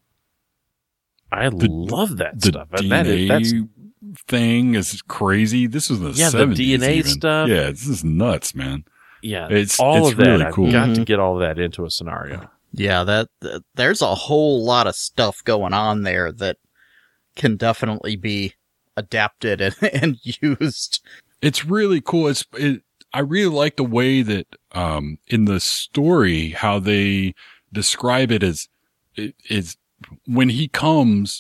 I The- love that The stuff. D N That A is, that's thing is crazy. This was the Yeah, the seventies D N A even. stuff. Yeah, this is nuts, man. yeah, It's- all it's of that. really I've cool. got to Mhm. get all of that into a scenario. Yeah, that, that there's a whole lot of stuff going on there that can definitely be adapted and, and used. It's really cool. It's it, I really like the way that um in the story how they describe it as it is when he comes.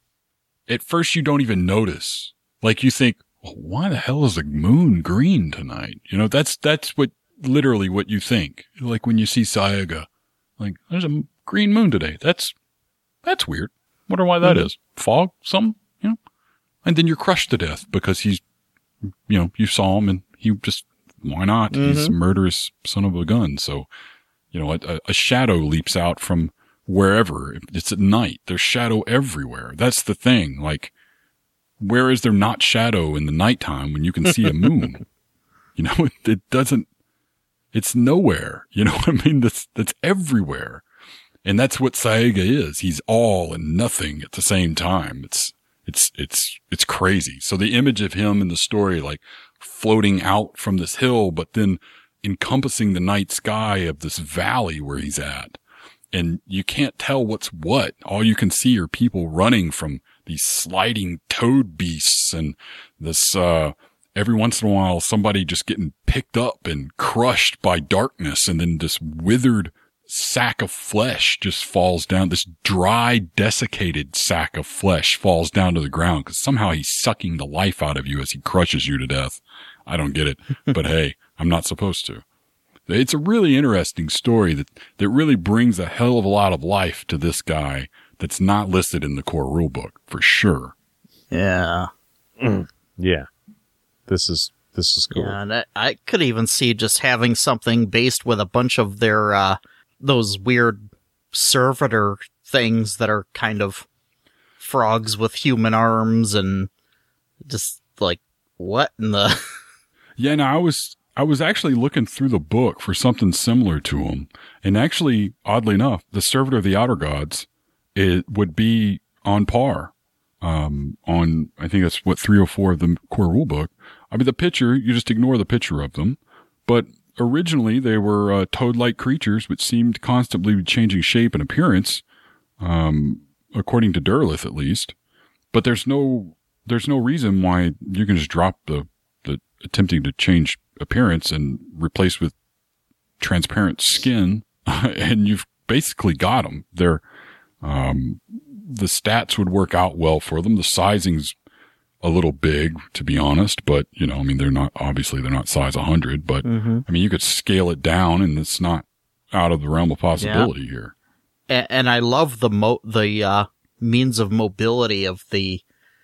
At first, you don't even notice. Like you think, well, why the hell is the moon green tonight? You know, that's that's what literally what you think. Like when you see Saega, like there's a green moon today. That's that's weird. Wonder why that is. Fog, something, you know. And then you're crushed to death because he's, you know, you saw him and he just, why not? He's a murderous son of a gun. So, you know, a, a shadow leaps out from wherever. It's at night. There's shadow everywhere. That's the thing. Like, where is there not shadow in the nighttime when you can see a moon? You know, it, it doesn't, it's nowhere. You know what I mean? That's, that's everywhere. And that's what Saega is. He's all and nothing at the same time. It's, it's, it's, it's crazy. So the image of him in the story, like floating out from this hill, but then encompassing the night sky of this valley where he's at. And you can't tell what's what. All you can see are people running from these sliding toad beasts and this, uh, every once in a while, somebody just getting picked up and crushed by darkness, and then this withered sack of flesh just falls down. This dry, desiccated sack of flesh falls down to the ground because somehow he's sucking the life out of you as he crushes you to death. I don't get it, but hey, I'm not supposed to. It's a really interesting story that, that really brings a hell of a lot of life to this guy that's not listed in the core rulebook, for sure. Yeah. Yeah, this is this is cool. Yeah, and I, I could even see just having something based with a bunch of their, uh, those weird servitor things that are kind of frogs with human arms and just like, what in the... Yeah, no, I was I was actually looking through the book for something similar to him, and actually, oddly enough, the Servitor of the Outer Gods it would be on par. Um, on I think that's what three oh four of the core rulebook. I mean, the picture you just ignore the picture of them, but originally they were uh, toad-like creatures which seemed constantly changing shape and appearance, um, according to Derleth at least. But there's no there's no reason why you can just drop the the attempting to change appearance and replace with transparent skin, and you've basically got them. They're, um, the stats would work out well for them. The sizing's a little big, to be honest, but, you know, I mean, they're not, obviously they're not size one hundred, but, Mm-hmm. I mean, you could scale it down and it's not out of the realm of possibility here. And, and I love the mo- the uh, means of mobility of the...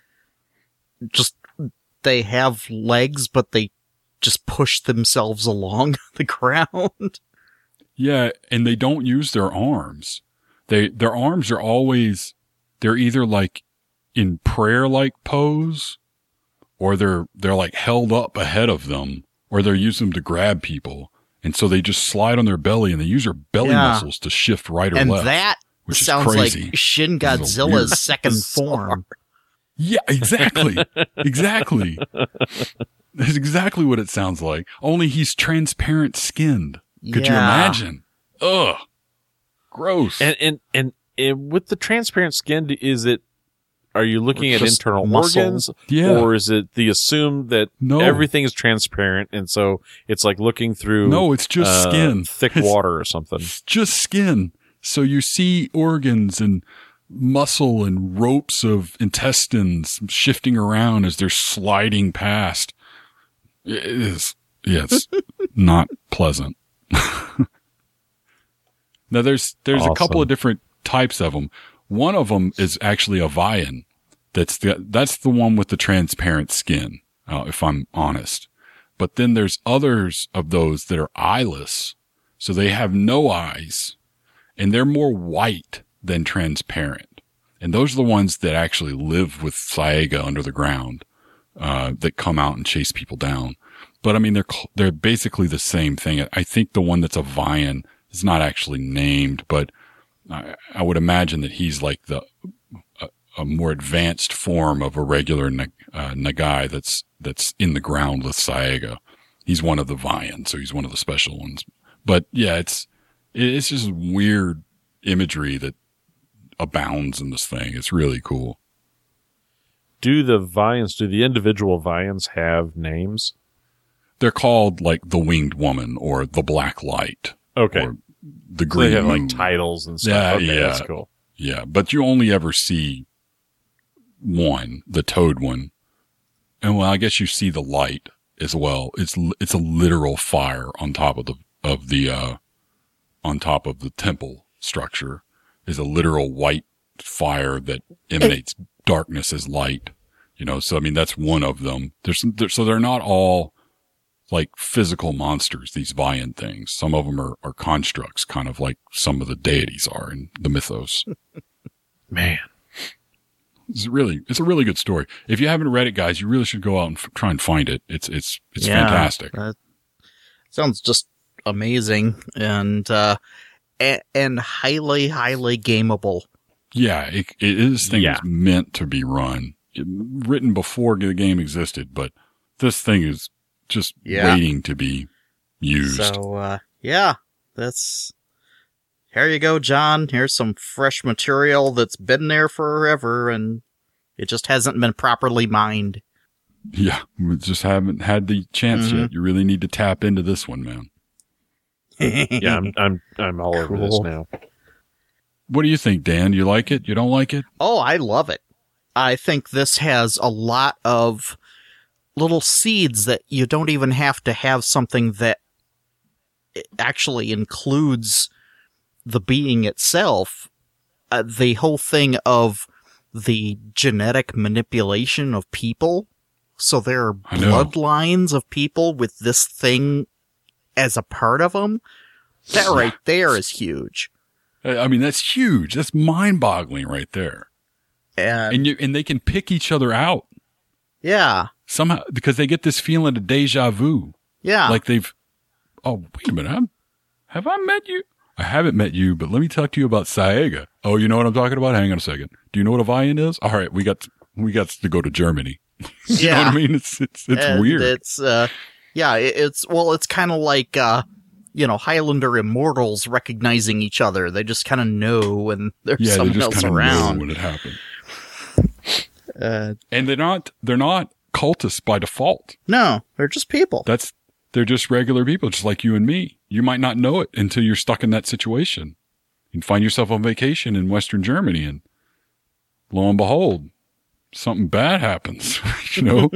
Just, they have legs, but they just push themselves along the ground. Yeah, and they don't use their arms. They, their arms are always, they're either like in prayer-like pose, or they're, they're like held up ahead of them, or they're using them to grab people. And so they just slide on their belly and they use their belly Yeah. muscles to shift right or And left. that which is sounds crazy. like Shin This is a weird- Godzilla's second form. Yeah, exactly. exactly. That's exactly what it sounds like. Only he's transparent skinned. Could you Yeah. imagine? Ugh. Gross. And, and, and, and with the transparent skin, is it, are you looking at Just internal muscles. organs? Yeah. Or is it the assume that No. everything is transparent and so it's like looking through No, it's just uh, skin. thick It's- water or something? It's just skin. So you see organs and muscle and ropes of intestines shifting around as they're sliding past. It is, yeah, it's not pleasant. Now there's, there's a couple Awesome. of different types of them. One of them is actually a Vian. That's the, that's the one with the transparent skin, uh, if I'm honest. But then there's others of those that are eyeless. So they have no eyes and they're more white than transparent. And those are the ones that actually live with Saega under the ground, uh, that come out and chase people down. But I mean, they're, cl- they're basically the same thing. I think the one that's a Vian is not actually named, but I, I would imagine that he's like the, a, a more advanced form of a regular na- uh, Nagai that's, that's in the ground with Saega. He's one of the Vian, so he's one of the special ones. But yeah, it's, it's just weird imagery that abounds in this thing. It's really cool. Do the Vians, do the individual Vians have names? They're called like the Winged Woman or the Black Light. Okay. Or the So Green they have Moon. like titles and stuff. Yeah, okay, yeah. that's cool. Yeah, but you only ever see one, the toad one. And well, I guess you see the light as well. It's, it's a literal fire on top of the, of the, uh, on top of the temple structure is a literal white fire that emanates darkness as light, you know? So, I mean, that's one of them. There's, there, so they're not all like physical monsters, these Vian things. Some of them are, are constructs, kind of like some of the deities are in the mythos. Man. It's really, it's a really good story. If you haven't read it, guys, you really should go out and f- try and find it. It's, it's, it's Yeah, fantastic. That sounds just amazing and, uh, and, and highly, highly gameable. Yeah, it, it this thing Yeah. is meant to be run, it, written before the game existed, but this thing is just Yeah. waiting to be used. So, uh, yeah, that's, here you go, John. Here's some fresh material that's been there forever and it just hasn't been properly mined. Yeah, we just haven't had the chance Mhm. yet. You really need to tap into this one, man. Yeah, I'm I'm I'm all over this Cool. now. What do you think, Dan? You like it? You don't like it? Oh, I love it. I think this has a lot of little seeds that you don't even have to have something that actually includes the being itself. Uh, the whole thing of the genetic manipulation of people. So there are I know. bloodlines of people with this thing as a part of them. That right there is huge. I I mean, that's huge. That's mind-boggling right there. And, And you, and they can pick each other out yeah, somehow because they get this feeling of deja vu. yeah. Like they've, oh, wait a minute. I'm, have I met you? I haven't met you, but let me talk to you about Saega. Oh, you know what I'm talking about? Hang on a second. Do you know what a Vian is? All right. We got, we got to go to Germany. You yeah. know what I mean? It's, it's, it's And weird. It's, uh, yeah, it, it's, well, it's kind of like, uh, you know, Highlander immortals recognizing each other. They just kind of know when there's yeah. They someone just else kind of know around. when it happened. Uh, And they're not, they're not cultists by default. no, they're just people. That's, they're just regular people, just like you and me. You might not know it until you're stuck in that situation. You find yourself on vacation in Western Germany and lo and behold, something bad happens, you know?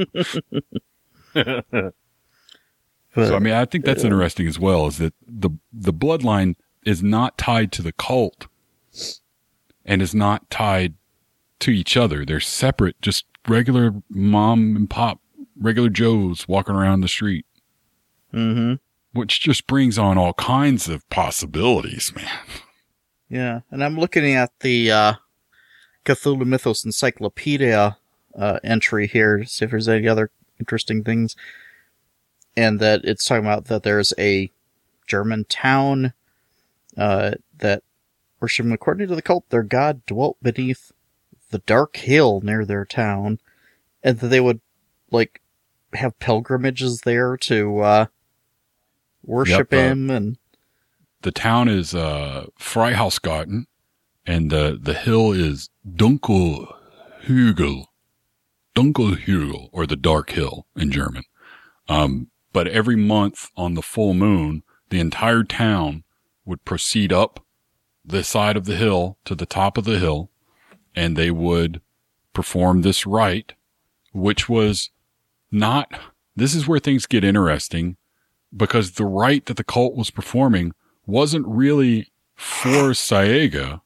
So, I mean, I think that's interesting as well, is that the, the bloodline is not tied to the cult and is not tied to each other. They're separate, just regular mom and pop, regular Joes walking around the street, Mm-hmm. which just brings on all kinds of possibilities, man. Yeah, and I'm looking at the uh, Cthulhu Mythos Encyclopedia uh, entry here to see if there's any other interesting things. And that it's talking about that there's a German town uh, that worship, according to the cult, their god dwelt beneath the dark hill near their town, and that they would like have pilgrimages there to uh, worship Yep, uh, him. And The town is uh, Freihausgarten, and the the hill is Dunkelhügel, Dunkelhügel, or the Dark Hill in German. Um, but every month on the full moon, the entire town would proceed up the side of the hill to the top of the hill, and they would perform this rite, which was not, this is where things get interesting, because the rite that the cult was performing wasn't really for Saega.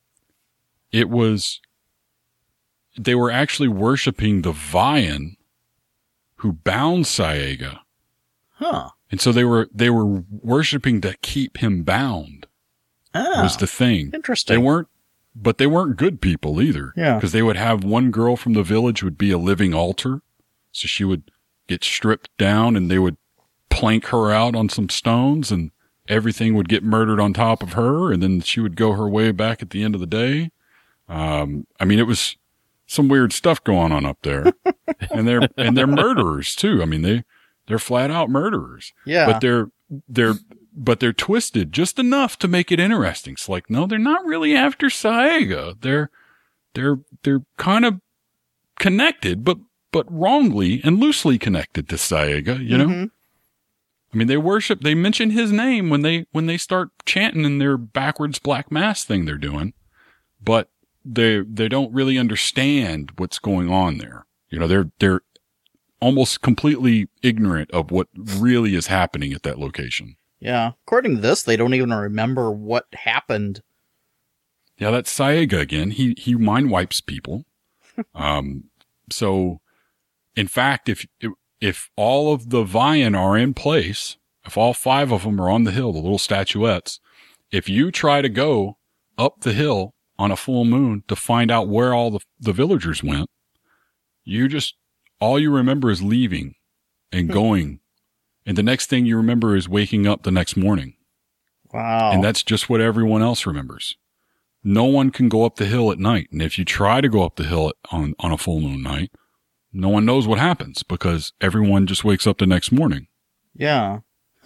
It was, they were actually worshiping the Vian who bound Saega. huh? And so they were, they were worshiping to keep him bound. Oh, Was the thing. interesting. They weren't, but they weren't good people either. Yeah. Because they would have one girl from the village would be a living altar. So she would get stripped down and they would plank her out on some stones and everything would get murdered on top of her. And then she would go her way back at the end of the day. Um, I mean, it was some weird stuff going on up there. and they're, and they're murderers too. I mean, they, they're flat out murderers. Yeah. But they're, they're, but they're twisted just enough to make it interesting. It's like, no, they're not really after Saega. They're, they're, they're kind of connected, but, but wrongly and loosely connected to Saega, you know? Mm-hmm. I mean, they worship, they mention his name when they, when they start chanting in their backwards black mass thing they're doing, but they, they don't really understand what's going on there. You know, they're, they're almost completely ignorant of what really is happening at that location. Yeah. According to this, they don't even remember what happened. Yeah, that's Saega again. He, he mind wipes people. um, so in fact, if, if all of the Vian are in place, if all five of them are on the hill, the little statuettes, if you try to go up the hill on a full moon to find out where all the, the villagers went, you just, all you remember is leaving and going. And the next thing you remember is waking up the next morning. Wow. And that's just what everyone else remembers. No one can go up the hill at night. And if you try to go up the hill on, on a full moon night, no one knows what happens because everyone just wakes up the next morning. Yeah.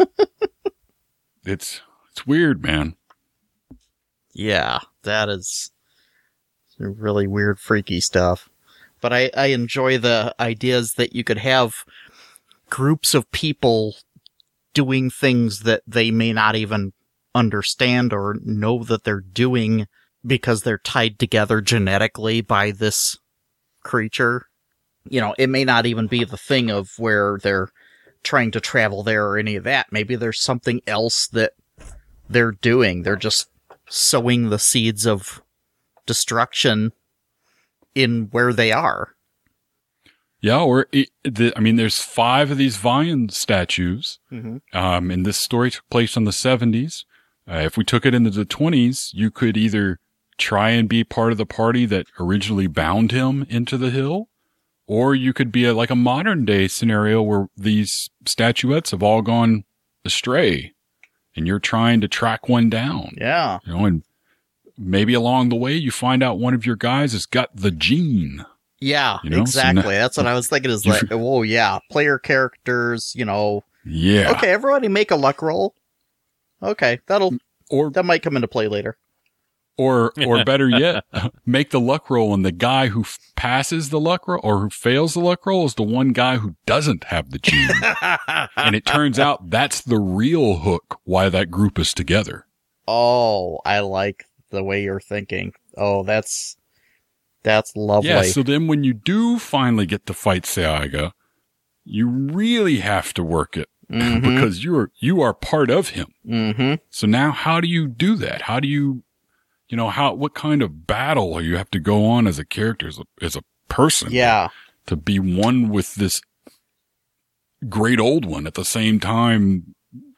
It's, it's weird, man. Yeah, that is some really weird, freaky stuff. But I, I enjoy the ideas that you could have groups of people doing things that they may not even understand or know that they're doing because they're tied together genetically by this creature. You know, it may not even be the thing of where they're trying to travel there or any of that. Maybe there's something else that they're doing. They're just sowing the seeds of destruction in where they are. Yeah, or it, the, I mean, there's five of these Vian statues. Mm-hmm. Um, and this story took place in the seventies. Uh, if we took it into the twenties, you could either try and be part of the party that originally bound him into the hill, or you could be a, like a modern day scenario where these statuettes have all gone astray and you're trying to track one down. Yeah. You know, and maybe along the way you find out one of your guys has got the gene. Yeah, You know, so exactly. now- That's what I was thinking is like, whoa, yeah, player characters, you know. Yeah. Okay, everybody make a luck roll. Okay, that'll, Or, that might come into play later. or, or better yet, make the luck roll and the guy who f- passes the luck roll or who fails the luck roll is the one guy who doesn't have the gene. And it turns out that's the real hook why that group is together. Oh, I like the way you're thinking. Oh, that's, that's lovely. Yeah, so then when you do finally get to fight Saega, you really have to work it Mhm. because you're, you are part of him. Mm-hmm. So now how do you do that? How do you, you know, how, what kind of battle you have to go on as a character, as a, as a person? Yeah. To be one with this great old one at the same time,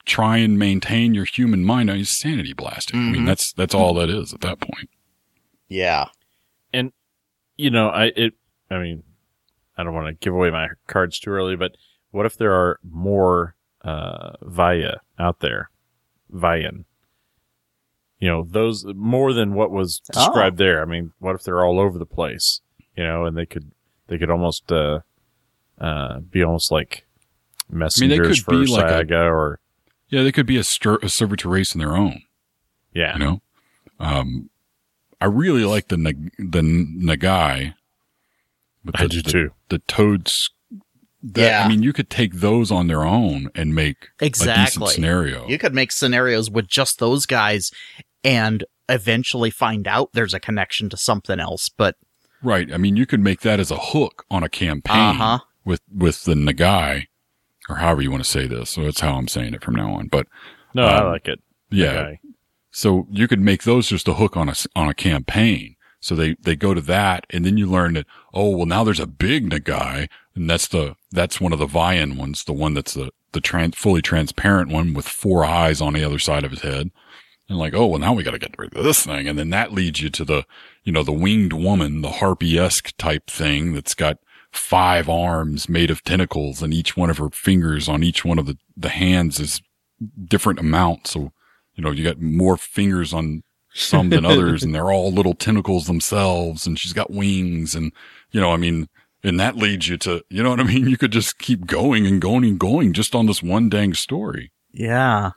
try and maintain your human mind. I mean, sanity blasting. Mm-hmm. I mean, that's, that's all that is at that point. Yeah. And, you know, I, it, I mean, I don't want to give away my cards too early, but what if there are more, uh, Vaya out there? Vayan. You know, those, more than what was described oh. there. I mean, what if they're all over the place? You know, and they could, they could almost, uh, uh, be almost like messengers I mean, they could for be Saga like a, or. Yeah, they could be a, stir, a servitor race in their own. Yeah. You know? Um, I really like the, the Nagai. But the, I do the, too. The toads. That, yeah. I mean, you could take those on their own and make exactly. a decent scenario. You could make scenarios with just those guys and eventually find out there's a connection to something else. But right. I mean, you could make that as a hook on a campaign uh-huh. with, with the Nagai, or however you want to say this. So that's how I'm saying it from now on. But no, um, I like it. Yeah. Nagai. So you could make those just a hook on a, on a campaign. So they, they go to that, and then you learn that, oh, well, now there's a big Nagai, and that's the, that's one of the Vayan ones, the one that's the, the trans, fully transparent one with four eyes on the other side of his head. And like, oh, well, now we got to get rid of this thing. And then that leads you to the, you know, the winged woman, the harpy-esque type thing that's got five arms made of tentacles, and each one of her fingers on each one of the, the hands is different amounts. So, you know, you got more fingers on some than others, and they're all little tentacles themselves, and she's got wings, and, you know, I mean, and that leads you to, you know what I mean? You could just keep going and going and going just on this one dang story. Yeah.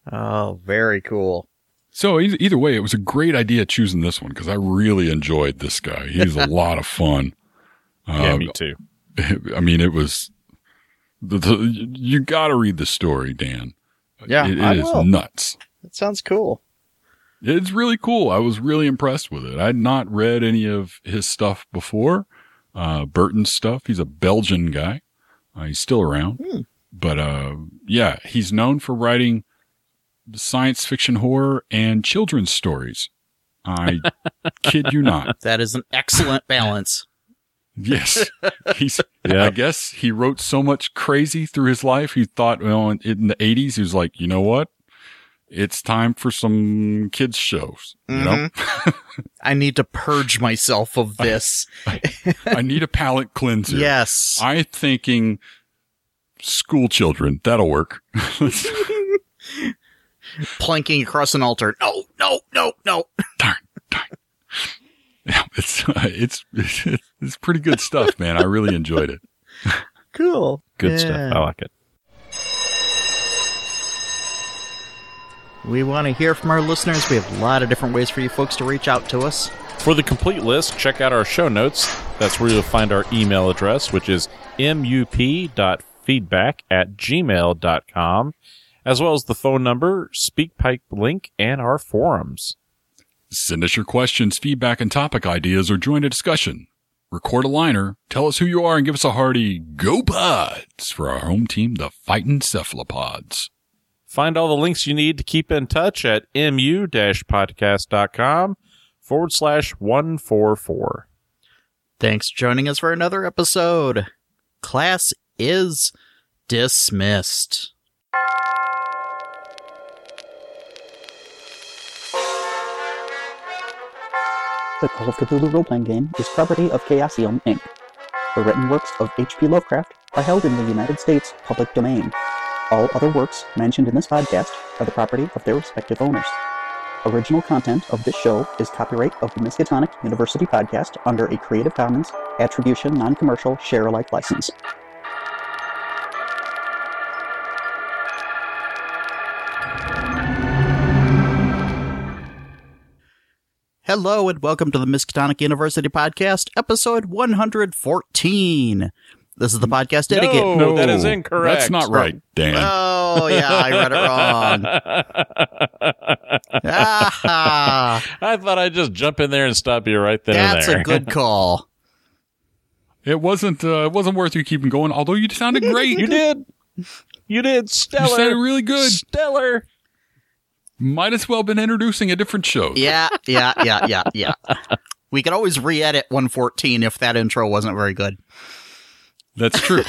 Oh, very cool. So either, either way, it was a great idea choosing this one, because I really enjoyed this guy. He's a lot of fun. Yeah, uh, me too. I mean, it was, the, the, you gotta read the story, Dan. Yeah, It, it I is will. nuts. That sounds cool. It's really cool. I was really impressed with it. I'd not read any of his stuff before. Uh, Burton's stuff. He's a Belgian guy. Uh, he's still around. Hmm. But, uh, yeah, he's known for writing science fiction horror and children's stories. I kid you not. That is an excellent balance. Yes. He's, Yeah. I guess he wrote so much crazy through his life. He thought, well, in, in the eighties, he was like, you know what? It's time for some kids shows, you mm-hmm. know? I need to purge myself of this. I, I, I need a palate cleanser. Yes. I'm thinking school children. That'll work. Planking across an altar. No, no, no, no. Darn, darn. Yeah, it's, uh, it's, it's, it's pretty good stuff, man. I really enjoyed it. Cool. Good yeah. stuff. I like it. We want to hear from our listeners. We have a lot of different ways for you folks to reach out to us. For the complete list, check out our show notes. That's where you'll find our email address, which is mup.feedback at gmail dot com, as well as the phone number, SpeakPipe link, and our forums. Send us your questions, feedback, and topic ideas, or join a discussion. Record a liner, tell us who you are, and give us a hearty Go Pods for our home team, the Fightin' Cephalopods. Find all the links you need to keep in touch at mu-podcast.com forward slash 144. Thanks for joining us for another episode. Class is dismissed. The Call of Cthulhu role-playing game is property of Chaosium, Incorporated. The written works of H P Lovecraft are held in the United States public domain. All other works mentioned in this podcast are the property of their respective owners. Original content of this show is copyright of the Miskatonic University Podcast under a Creative Commons Attribution Non-Commercial Share-alike license. Hello and welcome to the Miskatonic University Podcast, episode one hundred fourteen. This is the podcast dedicated. No, No, that is incorrect. That's not right, Dan. Oh, yeah, I read it wrong. Ah, I thought I'd just jump in there and stop you right then that's and there. a good call. It wasn't, uh, it wasn't worth you keeping going, although you sounded great. You did. You did. Stellar. You sounded really good. Stellar. Might as well been introducing a different show. Yeah, yeah, yeah, yeah, yeah. We could always re-edit one fourteen if that intro wasn't very good. That's true.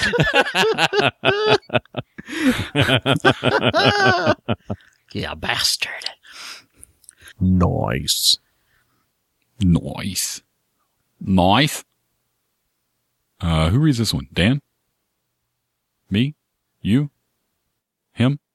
Yeah, bastard. Nice. Nice. Nice. Uh, who reads this one? Dan? Me? You? Him?